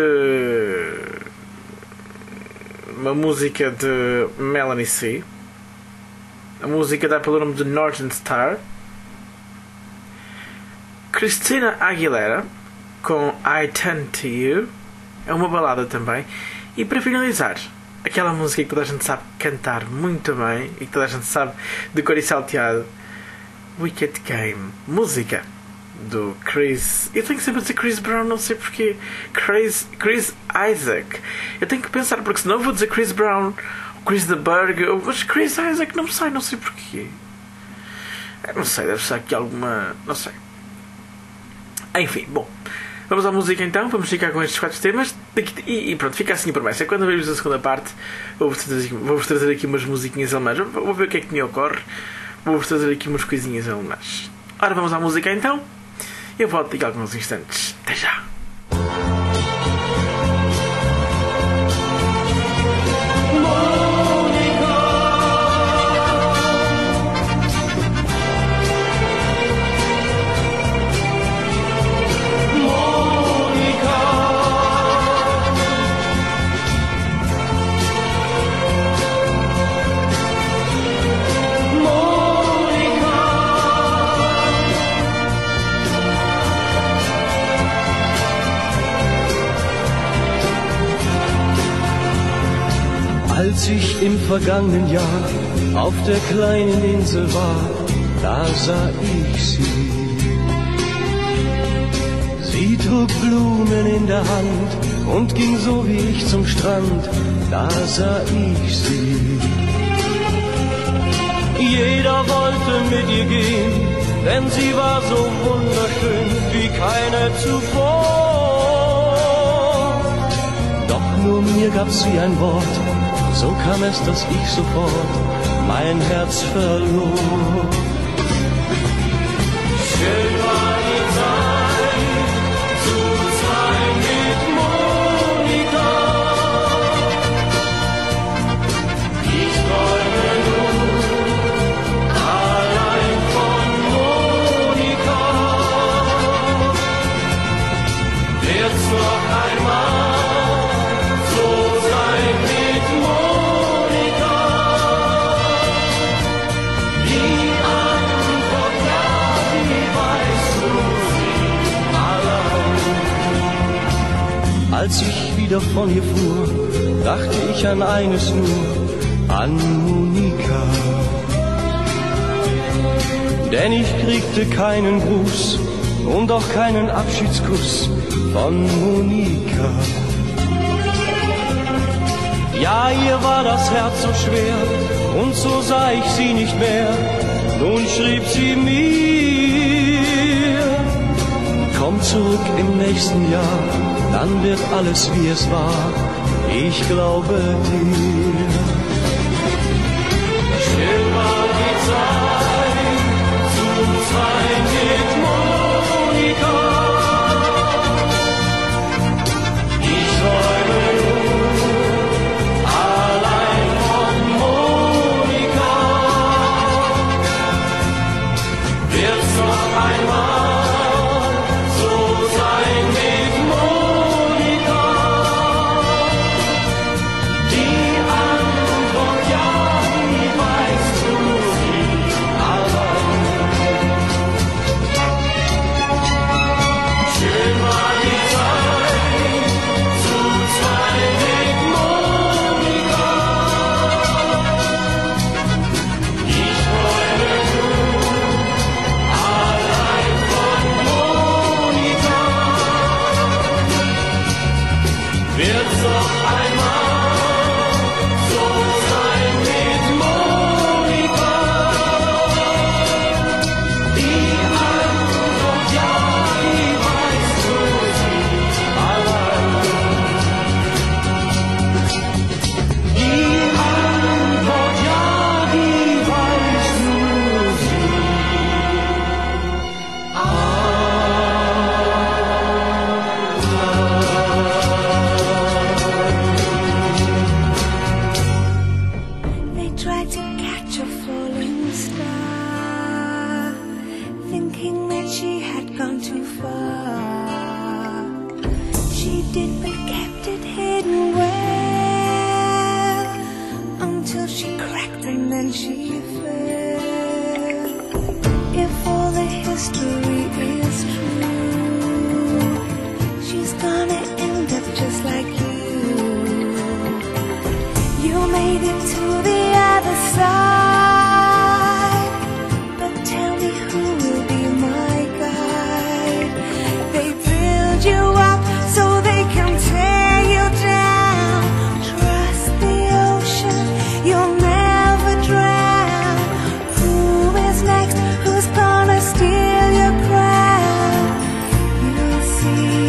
uma música de Melanie C. A música dá pelo nome de Northern Star. Christina Aguilera com I Turn to You. É uma balada também. E para finalizar, aquela música que toda a gente sabe cantar muito bem e que toda a gente sabe de cor e salteado, Wicked Game, música do Chris... Eu tenho que sempre dizer Chris Brown, não sei porquê. Chris Isaac. Eu tenho que pensar, porque senão vou dizer Chris Brown, Chris the Berg, mas Chris Isaac não me sai, não sei porquê. Não sei, deve ser aqui alguma... não sei. Enfim, bom, vamos à música então. Vamos ficar com estes 4 temas e pronto, fica assim a promessa. Quando abrirmos a segunda parte vou-vos trazer aqui umas musiquinhas alemãs. Vou ver o que é que me ocorre. Vou-vos trazer aqui umas coisinhas alemãs. Ora, vamos à música então. Eu volto daqui a alguns instantes. Até já. Als ich im vergangenen Jahr auf der kleinen Insel war, da sah ich sie. Sie trug Blumen in der Hand und ging so wie ich zum Strand, da sah ich sie. Jeder wollte mit ihr gehen, denn sie war so wunderschön wie keine zuvor. Doch nur mir gab sie ein Wort, so kam es, dass ich sofort mein Herz verlor. Schön war die Zeit, zu sein mit Monika. Ich träume nun allein von Monika. Wird's noch einmal so sein mit Monika? Die Antwort ja, die weißt du sie allein. Als ich wieder von ihr fuhr, dachte ich an eines nur, an Monika. Denn ich kriegte keinen Gruß und auch keinen Abschiedskuss von Monika. Ja, ihr war das Herz so schwer und so sah ich sie nicht mehr. Nun schrieb sie mir, komm zurück im nächsten Jahr, dann wird alles wie es war. Ich glaube dir. Schön war die Zeit, zu sein mit Monika. Ich träume nur allein von Monika. Wird's noch einmal so sein mit Monika? Die Antwort did but kept it hidden well, until she cracked and then she fell. If all the history is true, she's gonna end up just like you. You made it to the other side, but tell me who will be my guide. They build you up so they can tear you down. Trust the ocean, you'll never drown. Who is next? Who's gonna steal your crown? You'll see.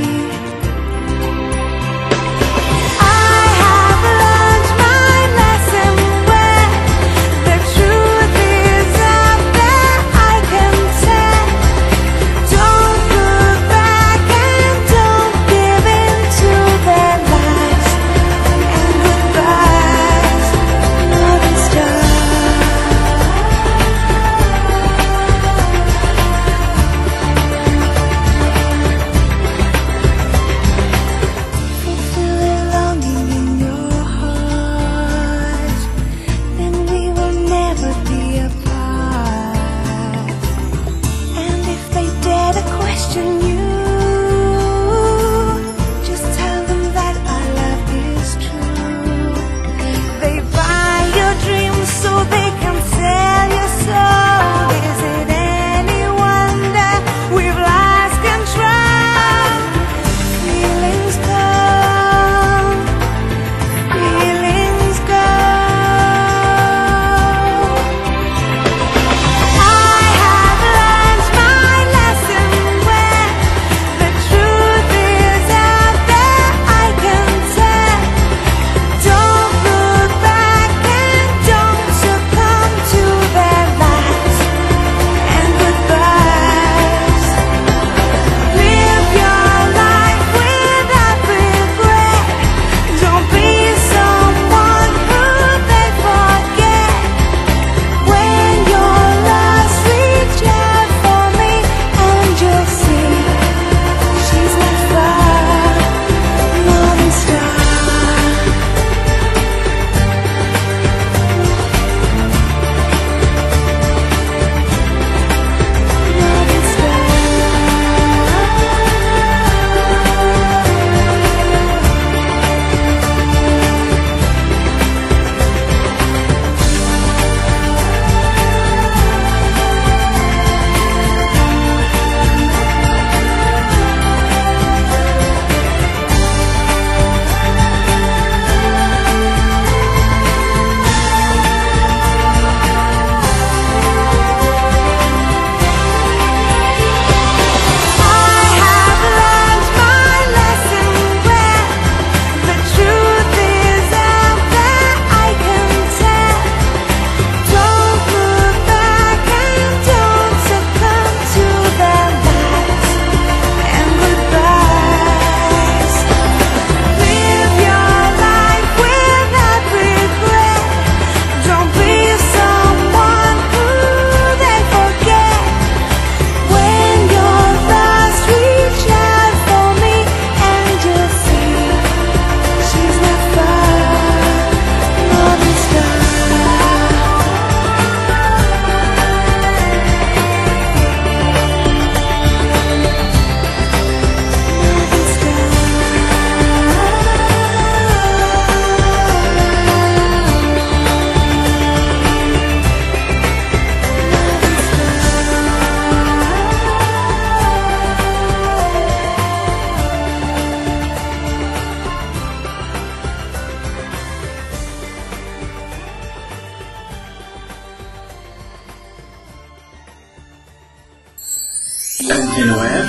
Antena Web,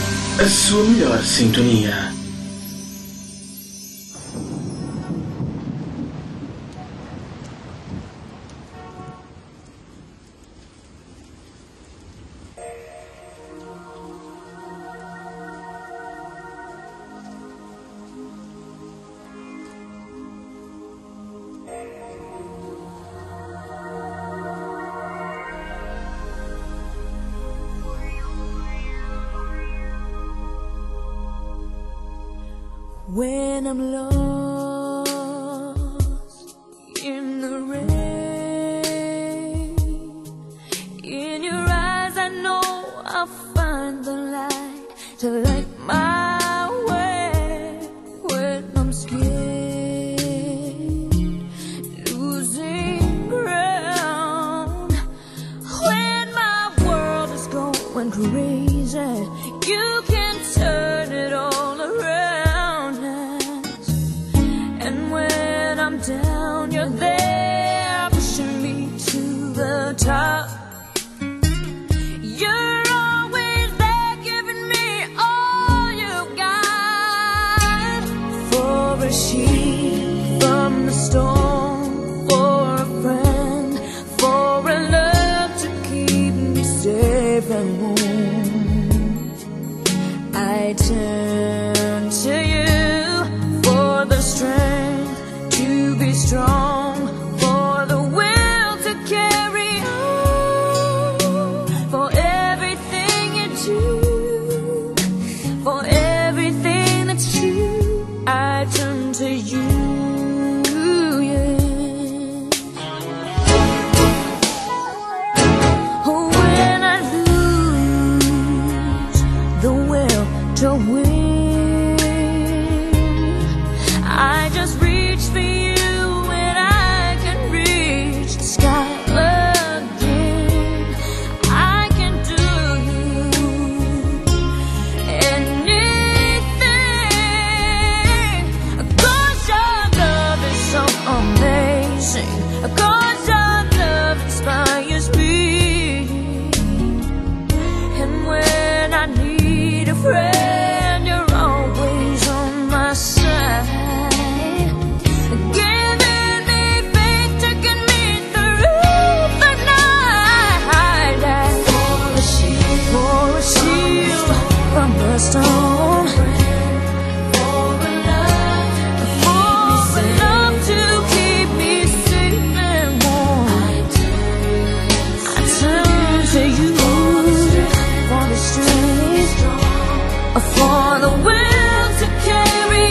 a sua melhor sintonia. when I'm lost in the rain. In your eyes I know I'll find the light to light my way when I'm scared, losing ground. When my world is going crazy, you can turn it all around us. And when I'm down, you're there pushing me to the top. You're always there giving me all you got. For a sheep from the storm, for a friend, for a love to keep me safe and warm. I turn to you for the strength to be strong, for the will to carry on, for everything you do, for everything that's true. I turn to you, yeah. When I lose the will to win, I just reach for you and I can reach the sky again. I can do anything, 'cause your love is so amazing, 'cause your love inspires me. And when I need a friend, you're always on my side, giving me faith, taking me through the night. For a shield from the storm, for a love to keep me safe and warm. I turn to you for the strength, for the will to carry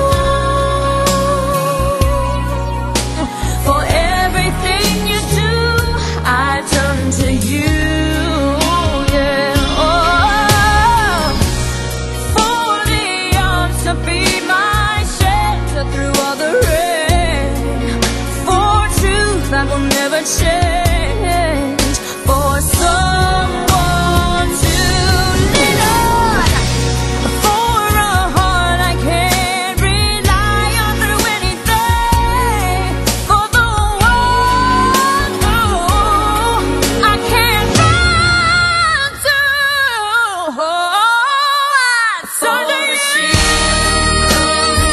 on, for everything you do. I turn to you, yeah. Oh, for the arms to be my shelter through all the rain, for truth that will never change, for someone to lean on, for a heart I can rely on through anything, for the one who I can run to. I turn to you,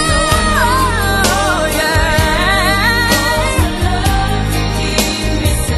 oh, yeah.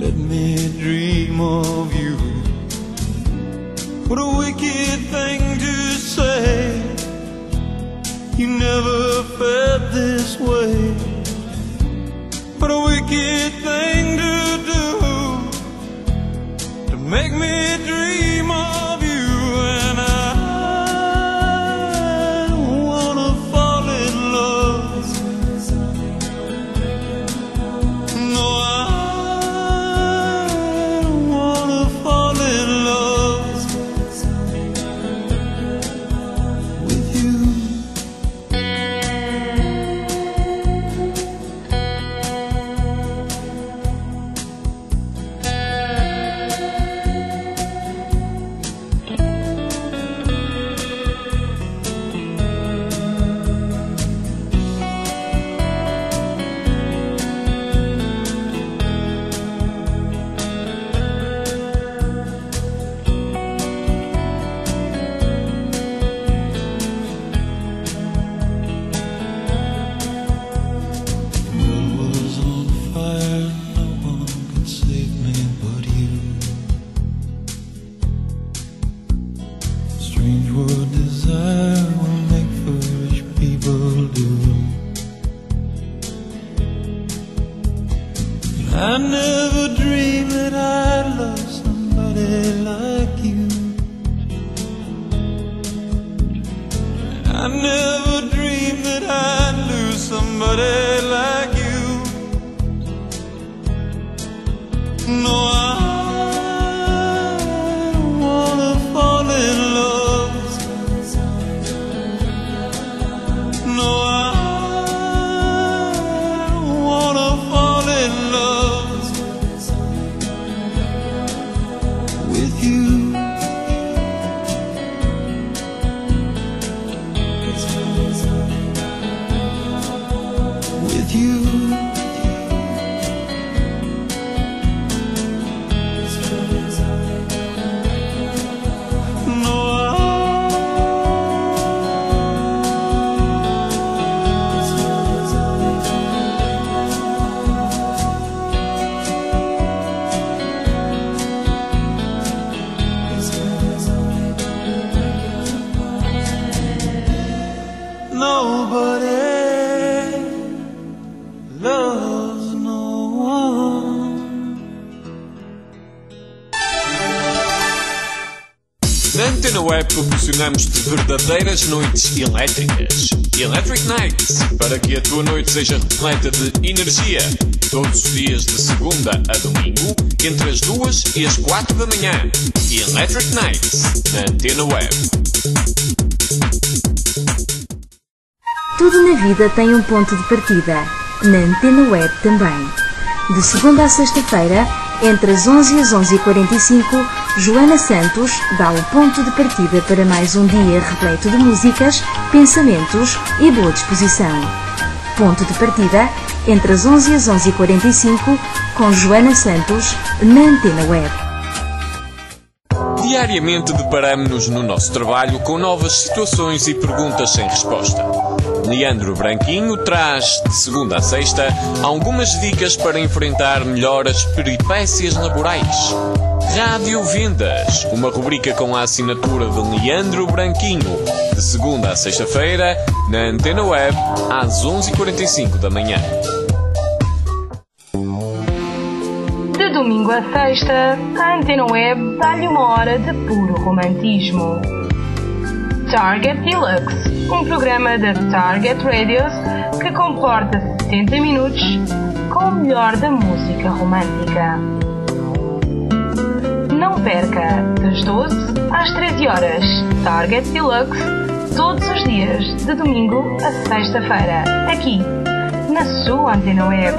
let me dream of you. What a wicked thing to say. You never felt this way. What a wicked thing to do, to make me dream of you. And I don't wanna fall in love. No, I don't wanna fall in love with you. I never dreamed that I'd love somebody like you. I never dreamed that I'd lose somebody like you. No, I don't wanna fall in love. No, I don't wanna fall in love with you. With you. Nobody loves no one. Na Antena Web proporcionamos-te verdadeiras noites elétricas. Electric Nights, para que a tua noite seja repleta de energia. Todos os dias de segunda a domingo, entre as 2 e as 4 da manhã. Electric Nights, na Antena Web. Tudo na vida tem um ponto de partida. Na Antena Web também. De segunda a sexta-feira, entre as 11 e as 11h45, Joana Santos dá o ponto de partida para mais um dia repleto de músicas, pensamentos e boa disposição. Ponto de partida, entre as 11 e as 11h45, com Joana Santos, na Antena Web. Diariamente deparamos-nos no nosso trabalho com novas situações e perguntas sem resposta. Leandro Branquinho traz, de segunda a sexta, algumas dicas para enfrentar melhor as peripécias laborais. Rádio Vendas, uma rubrica com a assinatura de Leandro Branquinho, de segunda a sexta-feira, na Antena Web, às 11h45 da manhã. De domingo a sexta, a Antena Web dá-lhe uma hora de puro romantismo. Target Deluxe, um programa da Target Radios que comporta 70 minutos com o melhor da música romântica. Não perca, das 12 às 13 horas, Target Deluxe, todos os dias, de domingo a sexta-feira, aqui, na sua Antena Web.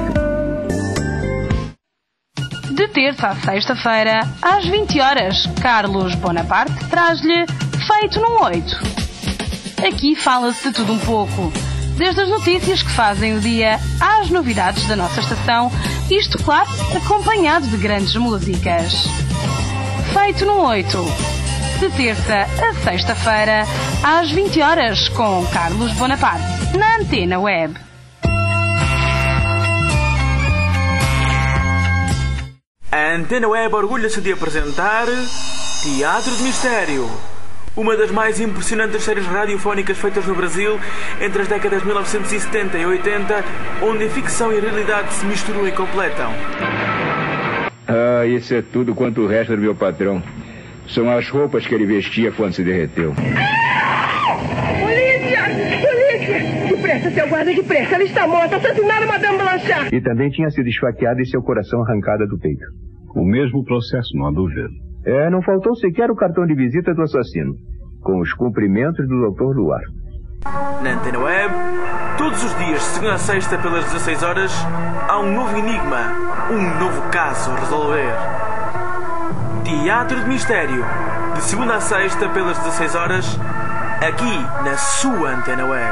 De terça a sexta-feira, às 20 horas, Carlos Bonaparte traz-lhe Feito no 8. Aqui fala-se de tudo um pouco, desde as notícias que fazem o dia às novidades da nossa estação, isto, claro, acompanhado de grandes músicas. Feito no 8. De terça a sexta-feira, às 20 horas, com Carlos Bonaparte, na Antena Web. Antena Web orgulha-se de apresentar Teatro de Mistério, uma das mais impressionantes séries radiofónicas feitas no Brasil entre as décadas de 1970 e 80, onde a ficção e a realidade se misturam e completam. Ah, isso é tudo quanto o resto do meu patrão. São as roupas que ele vestia quando se derreteu. Polícia! Polícia! Depressa, seu guarda, depressa! Ela está morta! Assassinaram Madame Blanchard! E também tinha sido esfaqueada e seu coração arrancado do peito. O mesmo processo, não há dúvida. Não faltou sequer o cartão de visita do assassino, com os cumprimentos do Dr. Luar. Na Antena Web, todos os dias, de segunda a sexta, pelas 16 horas, há um novo enigma, um novo caso a resolver. Teatro de Mistério, de segunda a sexta, pelas 16 horas, aqui na sua Antena Web.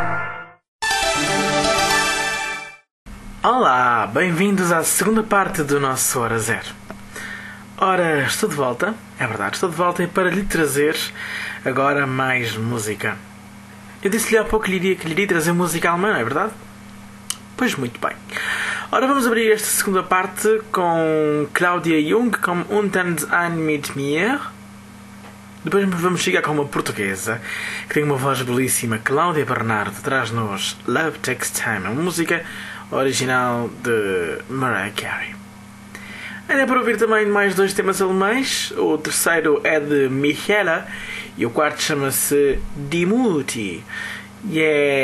Olá, bem-vindos à segunda parte do nosso Hora Zero. Ora, estou de volta, é verdade, estou de volta para lhe trazer agora mais música. Eu disse-lhe há pouco que lhe iria trazer música alemã, é verdade? Pois muito bem. Ora, vamos abrir esta segunda parte com Claudia Jung, com Unten ein mit mir. Depois vamos chegar com uma portuguesa, que tem uma voz belíssima. Cláudia Bernardo traz-nos Love Takes Time, uma música original de Mariah Carey. Ainda para ouvir também mais dois temas alemães. O terceiro é de Michela e o quarto chama-se Die Mutti. E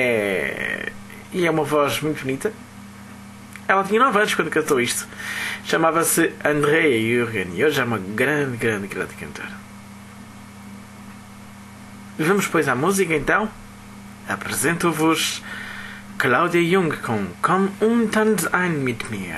é uma voz muito bonita. Ela tinha 9 anos quando cantou isto. Chamava-se Andrea Jürgen e hoje é uma grande cantora. Vamos pois à música então. Apresento-vos Claudia Jung com Komm und tanz ein mit mir.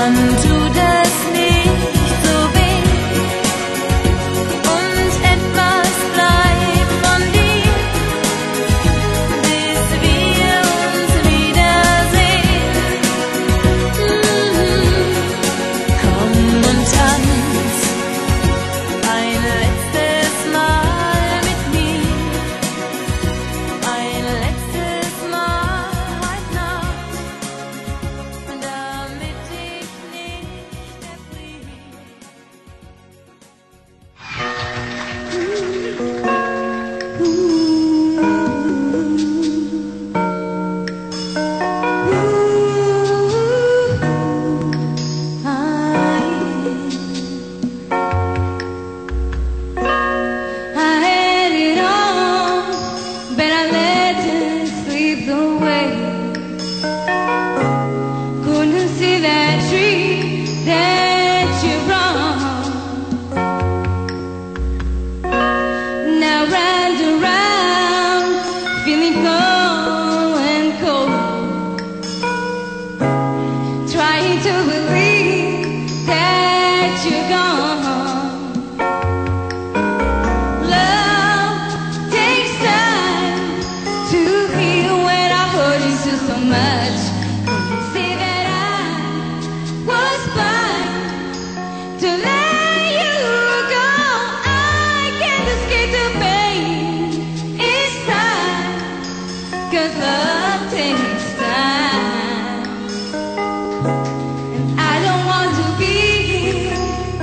dann tut es nicht so weh und etwas bleibt von dir, bis wir uns wiedersehen. Komm und tanz ein letztes Mal mit mir, ein letztes Mal heute Nacht, damit ich nicht erfriere. I had it all, but I let it slip away. Couldn't see that tree that you brought. Now round and round, feeling cold and cold, trying to believe that you're gone. Love takes time to heal when I hurt you so much. Couldn't see that I was blind to let you go. I can't escape the pain. It's time, 'cause love takes time. And I don't want to be here.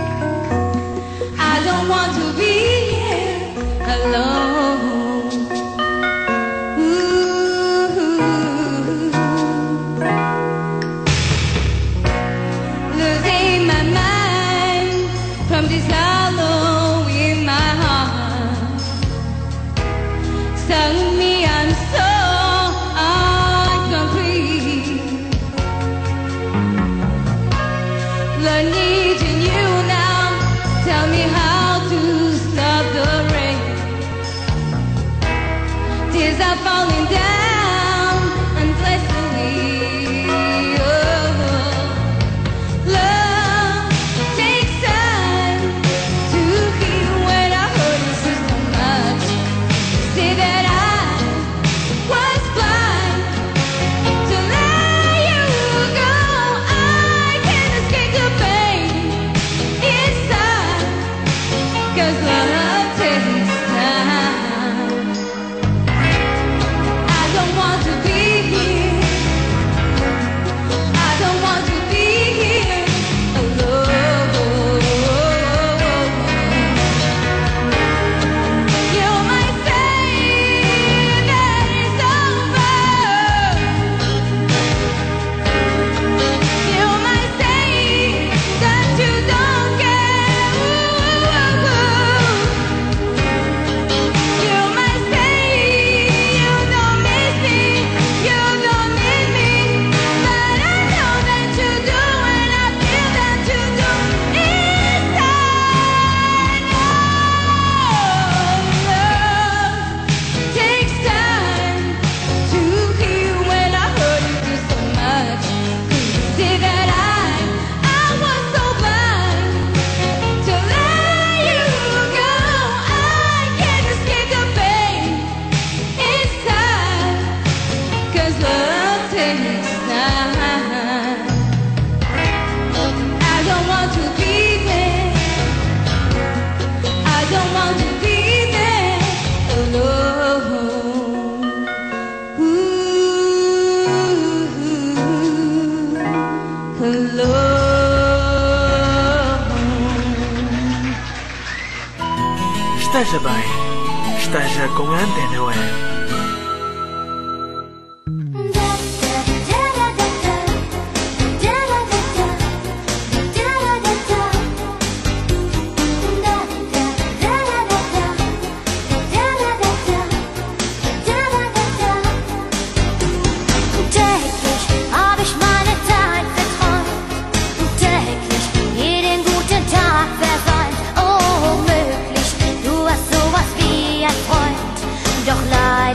I don't want to be here alone. Losing my mind from this hollow in my heart. Suddenly I'm so incomplete. Lord, needing you now. Tell me how to stop the rain. Tears are falling down endlessly. Oh, love takes time to heal when I hurt you so much. Say that I was blind to let you go. I can't escape the pain. It's time, 'cause love takes time. I don't want to be here. I don't want to be here alone. You might say that it's over. You might say that you don't care. You might say you don't miss me, you don't need me, but I know that you do, and I feel that you do. It's time. Love takes time to heal when I hurt you so much. See that I was so blind to let you go. I can't escape the pain. It's time, 'cause love takes time. I don't want to be there. I don't want to be there alone. Alone. Esteja bem, esteja com a Antena Web. Täglich hab ich meine Zeit verträumt, täglich jeden guten Tag versäumt. Oh, möglich, du hast sowas wie ein Freund, doch leider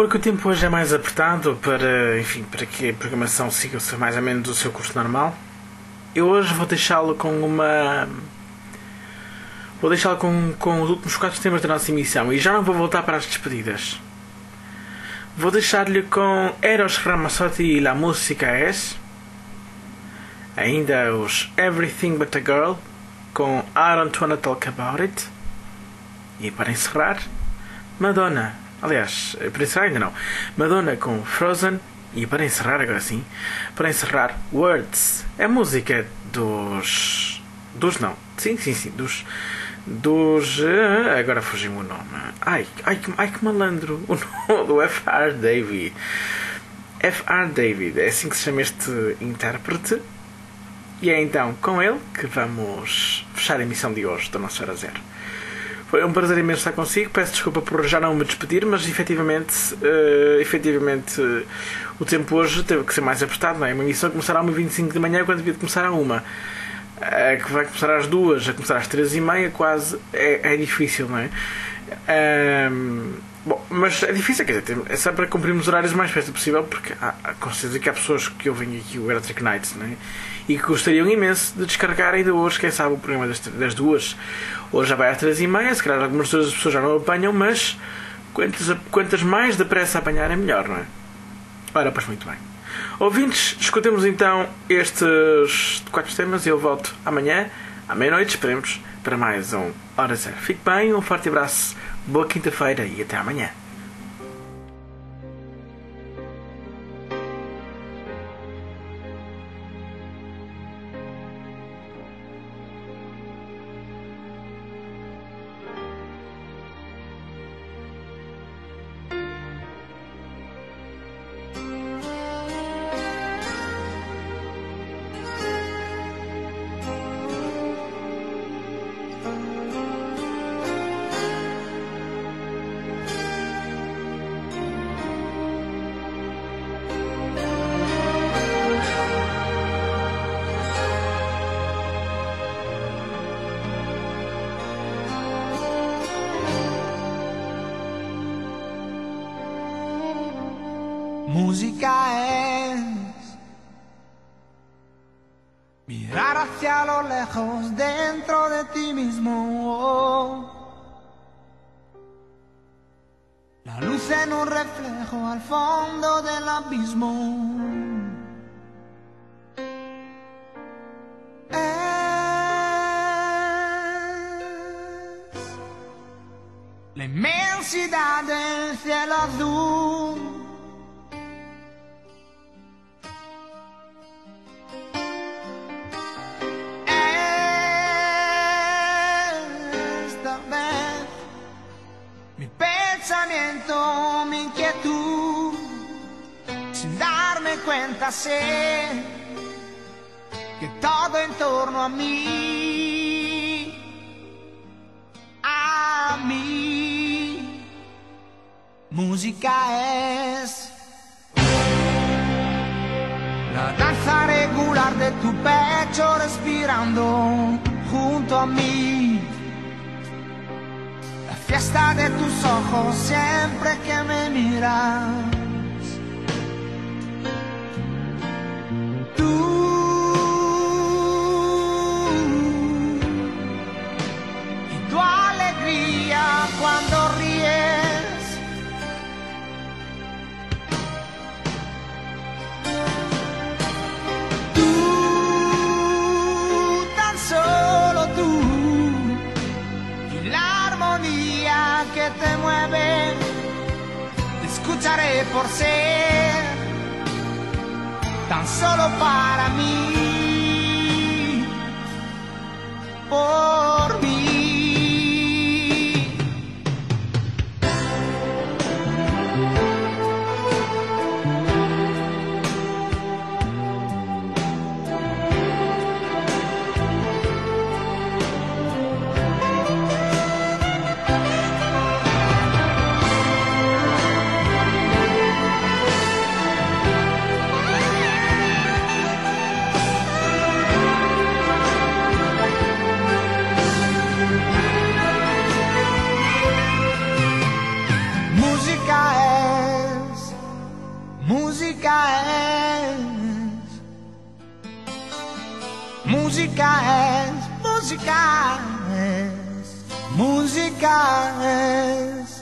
Porque o tempo hoje é mais apertado para, enfim, para que a programação siga mais ou menos o seu curso normal, eu hoje vou deixá-lo com uma... Vou deixá-lo com os últimos 4 temas da nossa emissão e já não vou voltar para as despedidas. Vou deixar-lhe com Eros Ramazzotti e La Música Es. Ainda os Everything But A Girl com I Don't Wanna Talk About It. E para encerrar, Madonna. Aliás, para encerrar ainda não. Madonna com Frozen. E para encerrar, agora sim, para encerrar, Words. É música dos não. Sim. Dos... agora fugiu-me o nome. Ai, que malandro. O nome do F.R. David. F.R. David. É assim que se chama este intérprete. E é então com ele que vamos fechar a emissão de hoje da Nossa Hora Zero. Foi um prazer imenso estar consigo. Peço desculpa por já não me despedir, mas efetivamente o tempo hoje teve que ser mais apertado. Não é? Uma emissão começará às 1h25 da manhã quando devia começar à 1h. Que vai começar às 2h, a começar às 3h30 quase é difícil, não é? Bom, mas é difícil, quer dizer, é só para cumprirmos horários o mais perto possível, porque com certeza que há pessoas que ouvem aqui o Electric Nights, não é? E que gostariam imenso de descarregar ainda hoje, quem sabe, o programa das 2. Hoje já vai às 3h30, se calhar algumas pessoas já não o apanham, mas quantas mais depressa apanhar é melhor, não é? Ora, pois muito bem. Ouvintes, escutemos então estes 4 temas e eu volto amanhã, à meia-noite, esperemos, para mais um Hora Zero. Fique bem, um forte abraço, boa quinta-feira e até amanhã. Música es mirar hacia lo lejos dentro de ti mismo. La luz en un reflejo al fondo del abismo. Es la inmensidad del cielo azul. Mi inquietud, sin darme cuenta sé que todo en torno a mí, música es la danza regular de tu pecho respirando junto a mí. Fiesta de tus ojos siempre que me miras. Tú y tu alegría cuando ríes. Tú, tan solo tú. Que te mueve, te escucharé por ser tan solo para mí, por mí. Música es, música es, música es, música es.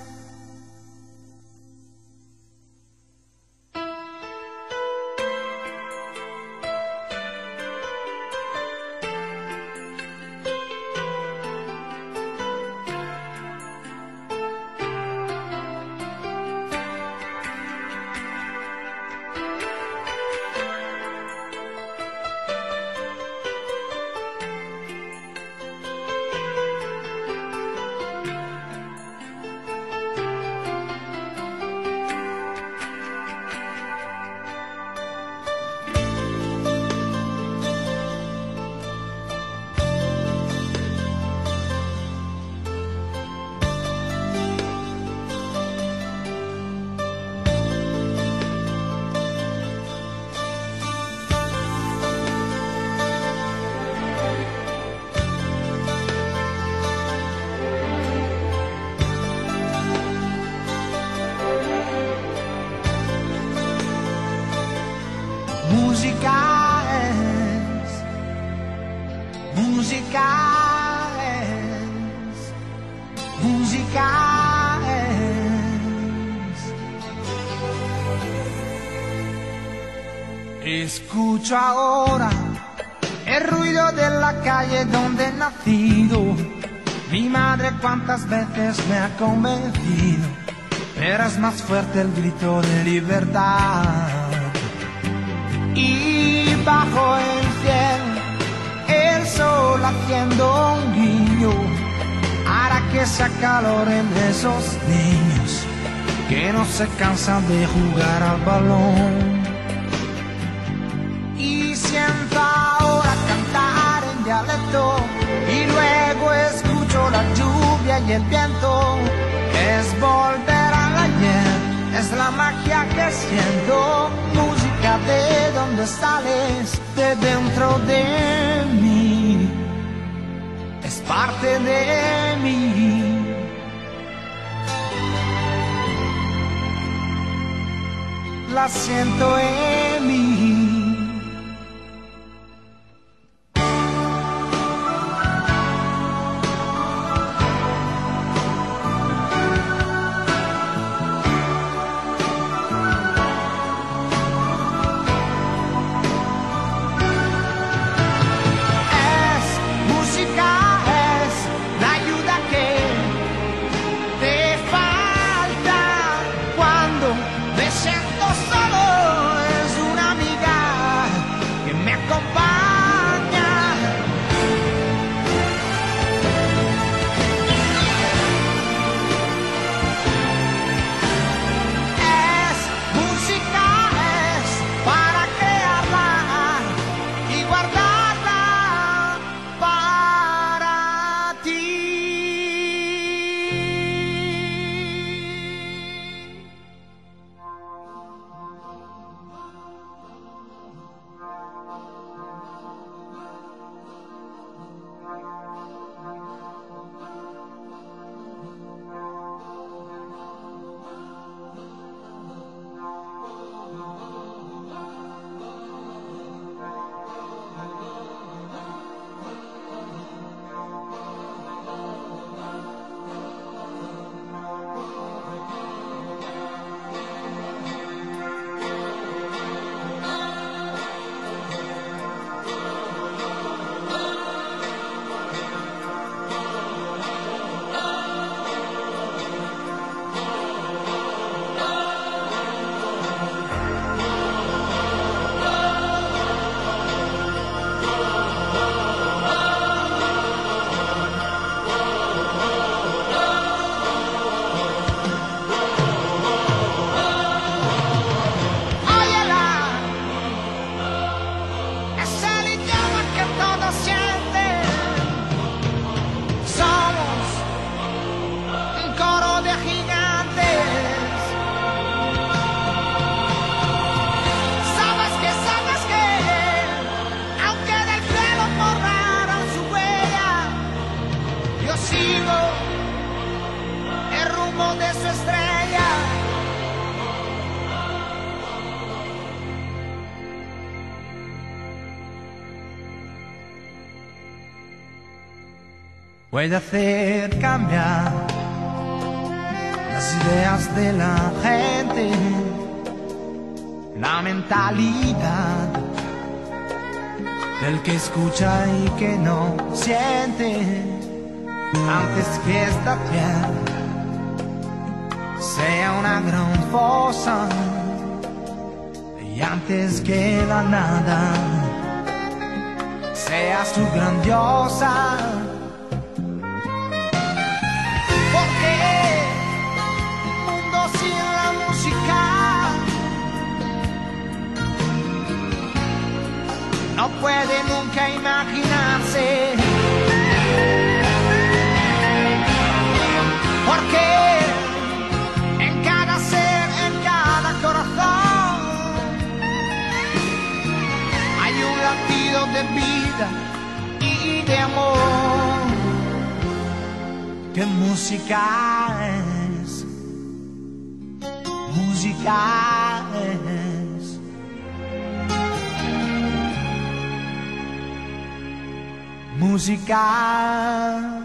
Música es, música es, música es. Escucho ahora el ruido de la calle donde he nacido. Mi madre cuántas veces me ha convencido, pero es más fuerte el grito de libertad. Y bajo el cielo, el sol haciendo un guiño, hará que se acaloren esos niños que no se cansan de jugar al balón. Y siento ahora cantar en dialecto, y luego escucho la lluvia y el viento. Es volver al ayer, es la magia que siento. Música de donde sales, de dentro de mí, es parte de mí. La siento en mí. Siento solo, es una amiga puede hacer cambiar las ideas de la gente, la mentalidad del que escucha y que no siente, antes que esta tierra sea una gran fosa y antes que la nada sea su grandiosa. Porque mundo sin la música no puede nunca imaginarse. Porque en cada ser, en cada corazón hay un latido de vida y de amor. ¿Qué música es? Música es. Música.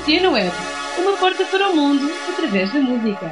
Antena Web, uma porta para o mundo através da música.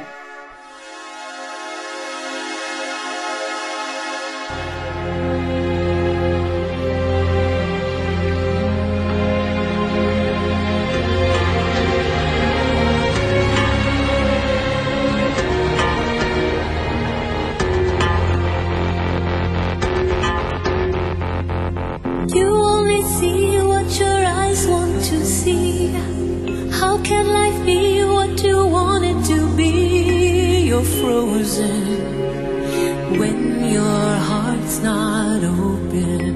You only see what your eyes want to see. How can life be what you want it to be? You're frozen when your heart's not open.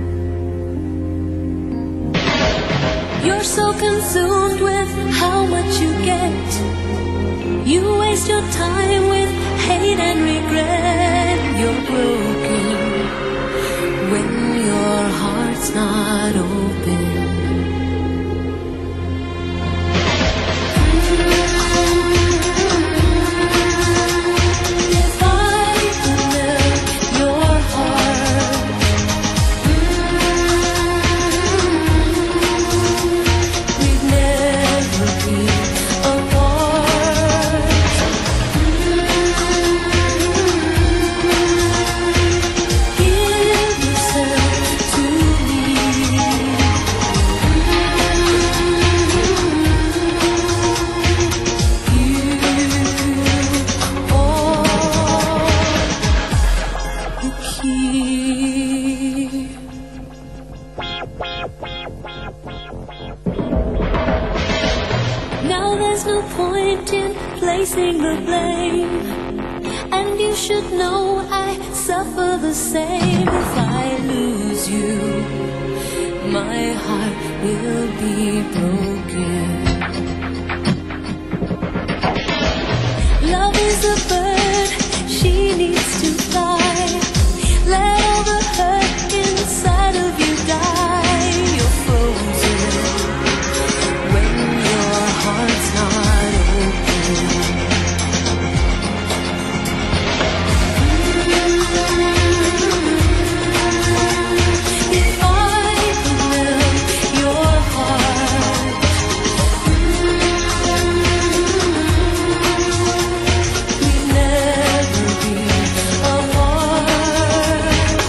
You're so consumed with how much you get. You waste your time with hate and regret. You're broken when your heart's not open. If I could melt your heart, we'd never be apart. Give yourself to me. You are the key. Now there's no point in placing the blame, and you should know I suffer the same. If I lose you, my heart will be broken. Love is a bird, she needs to fly. Let all the hurt inside of you die. You're frozen when your heart's not open. If I could melt your heart, we'd never be apart.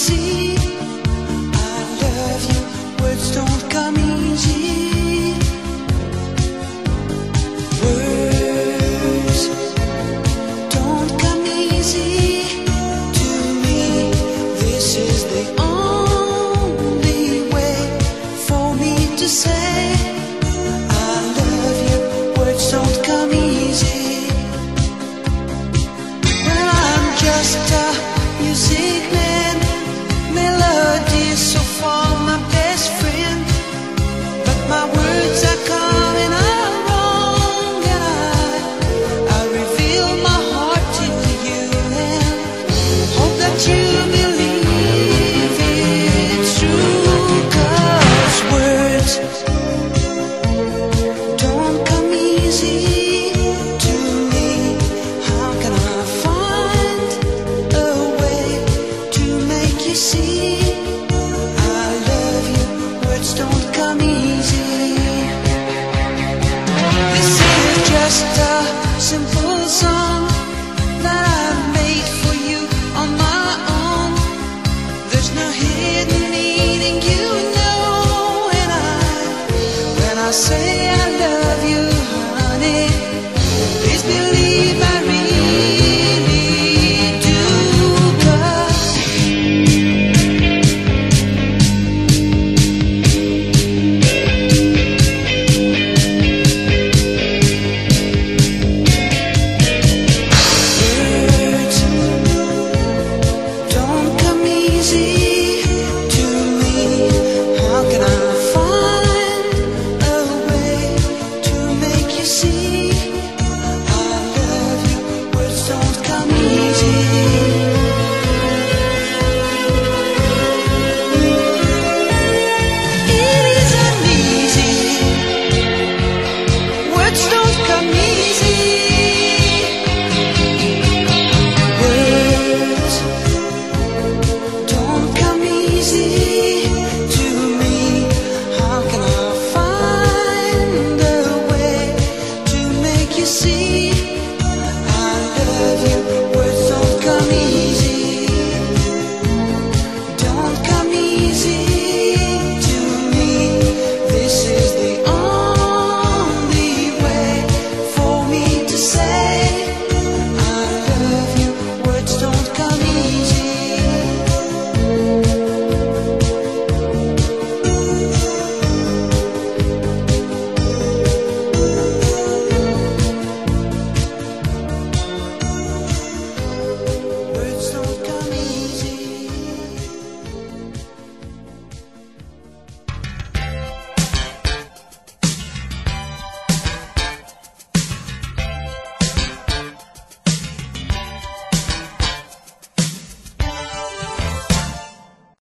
easy. I love you, words don't come easy. Words don't come easy to me. This is the only way for me to say I love you. Words don't come easy. Well, I'm just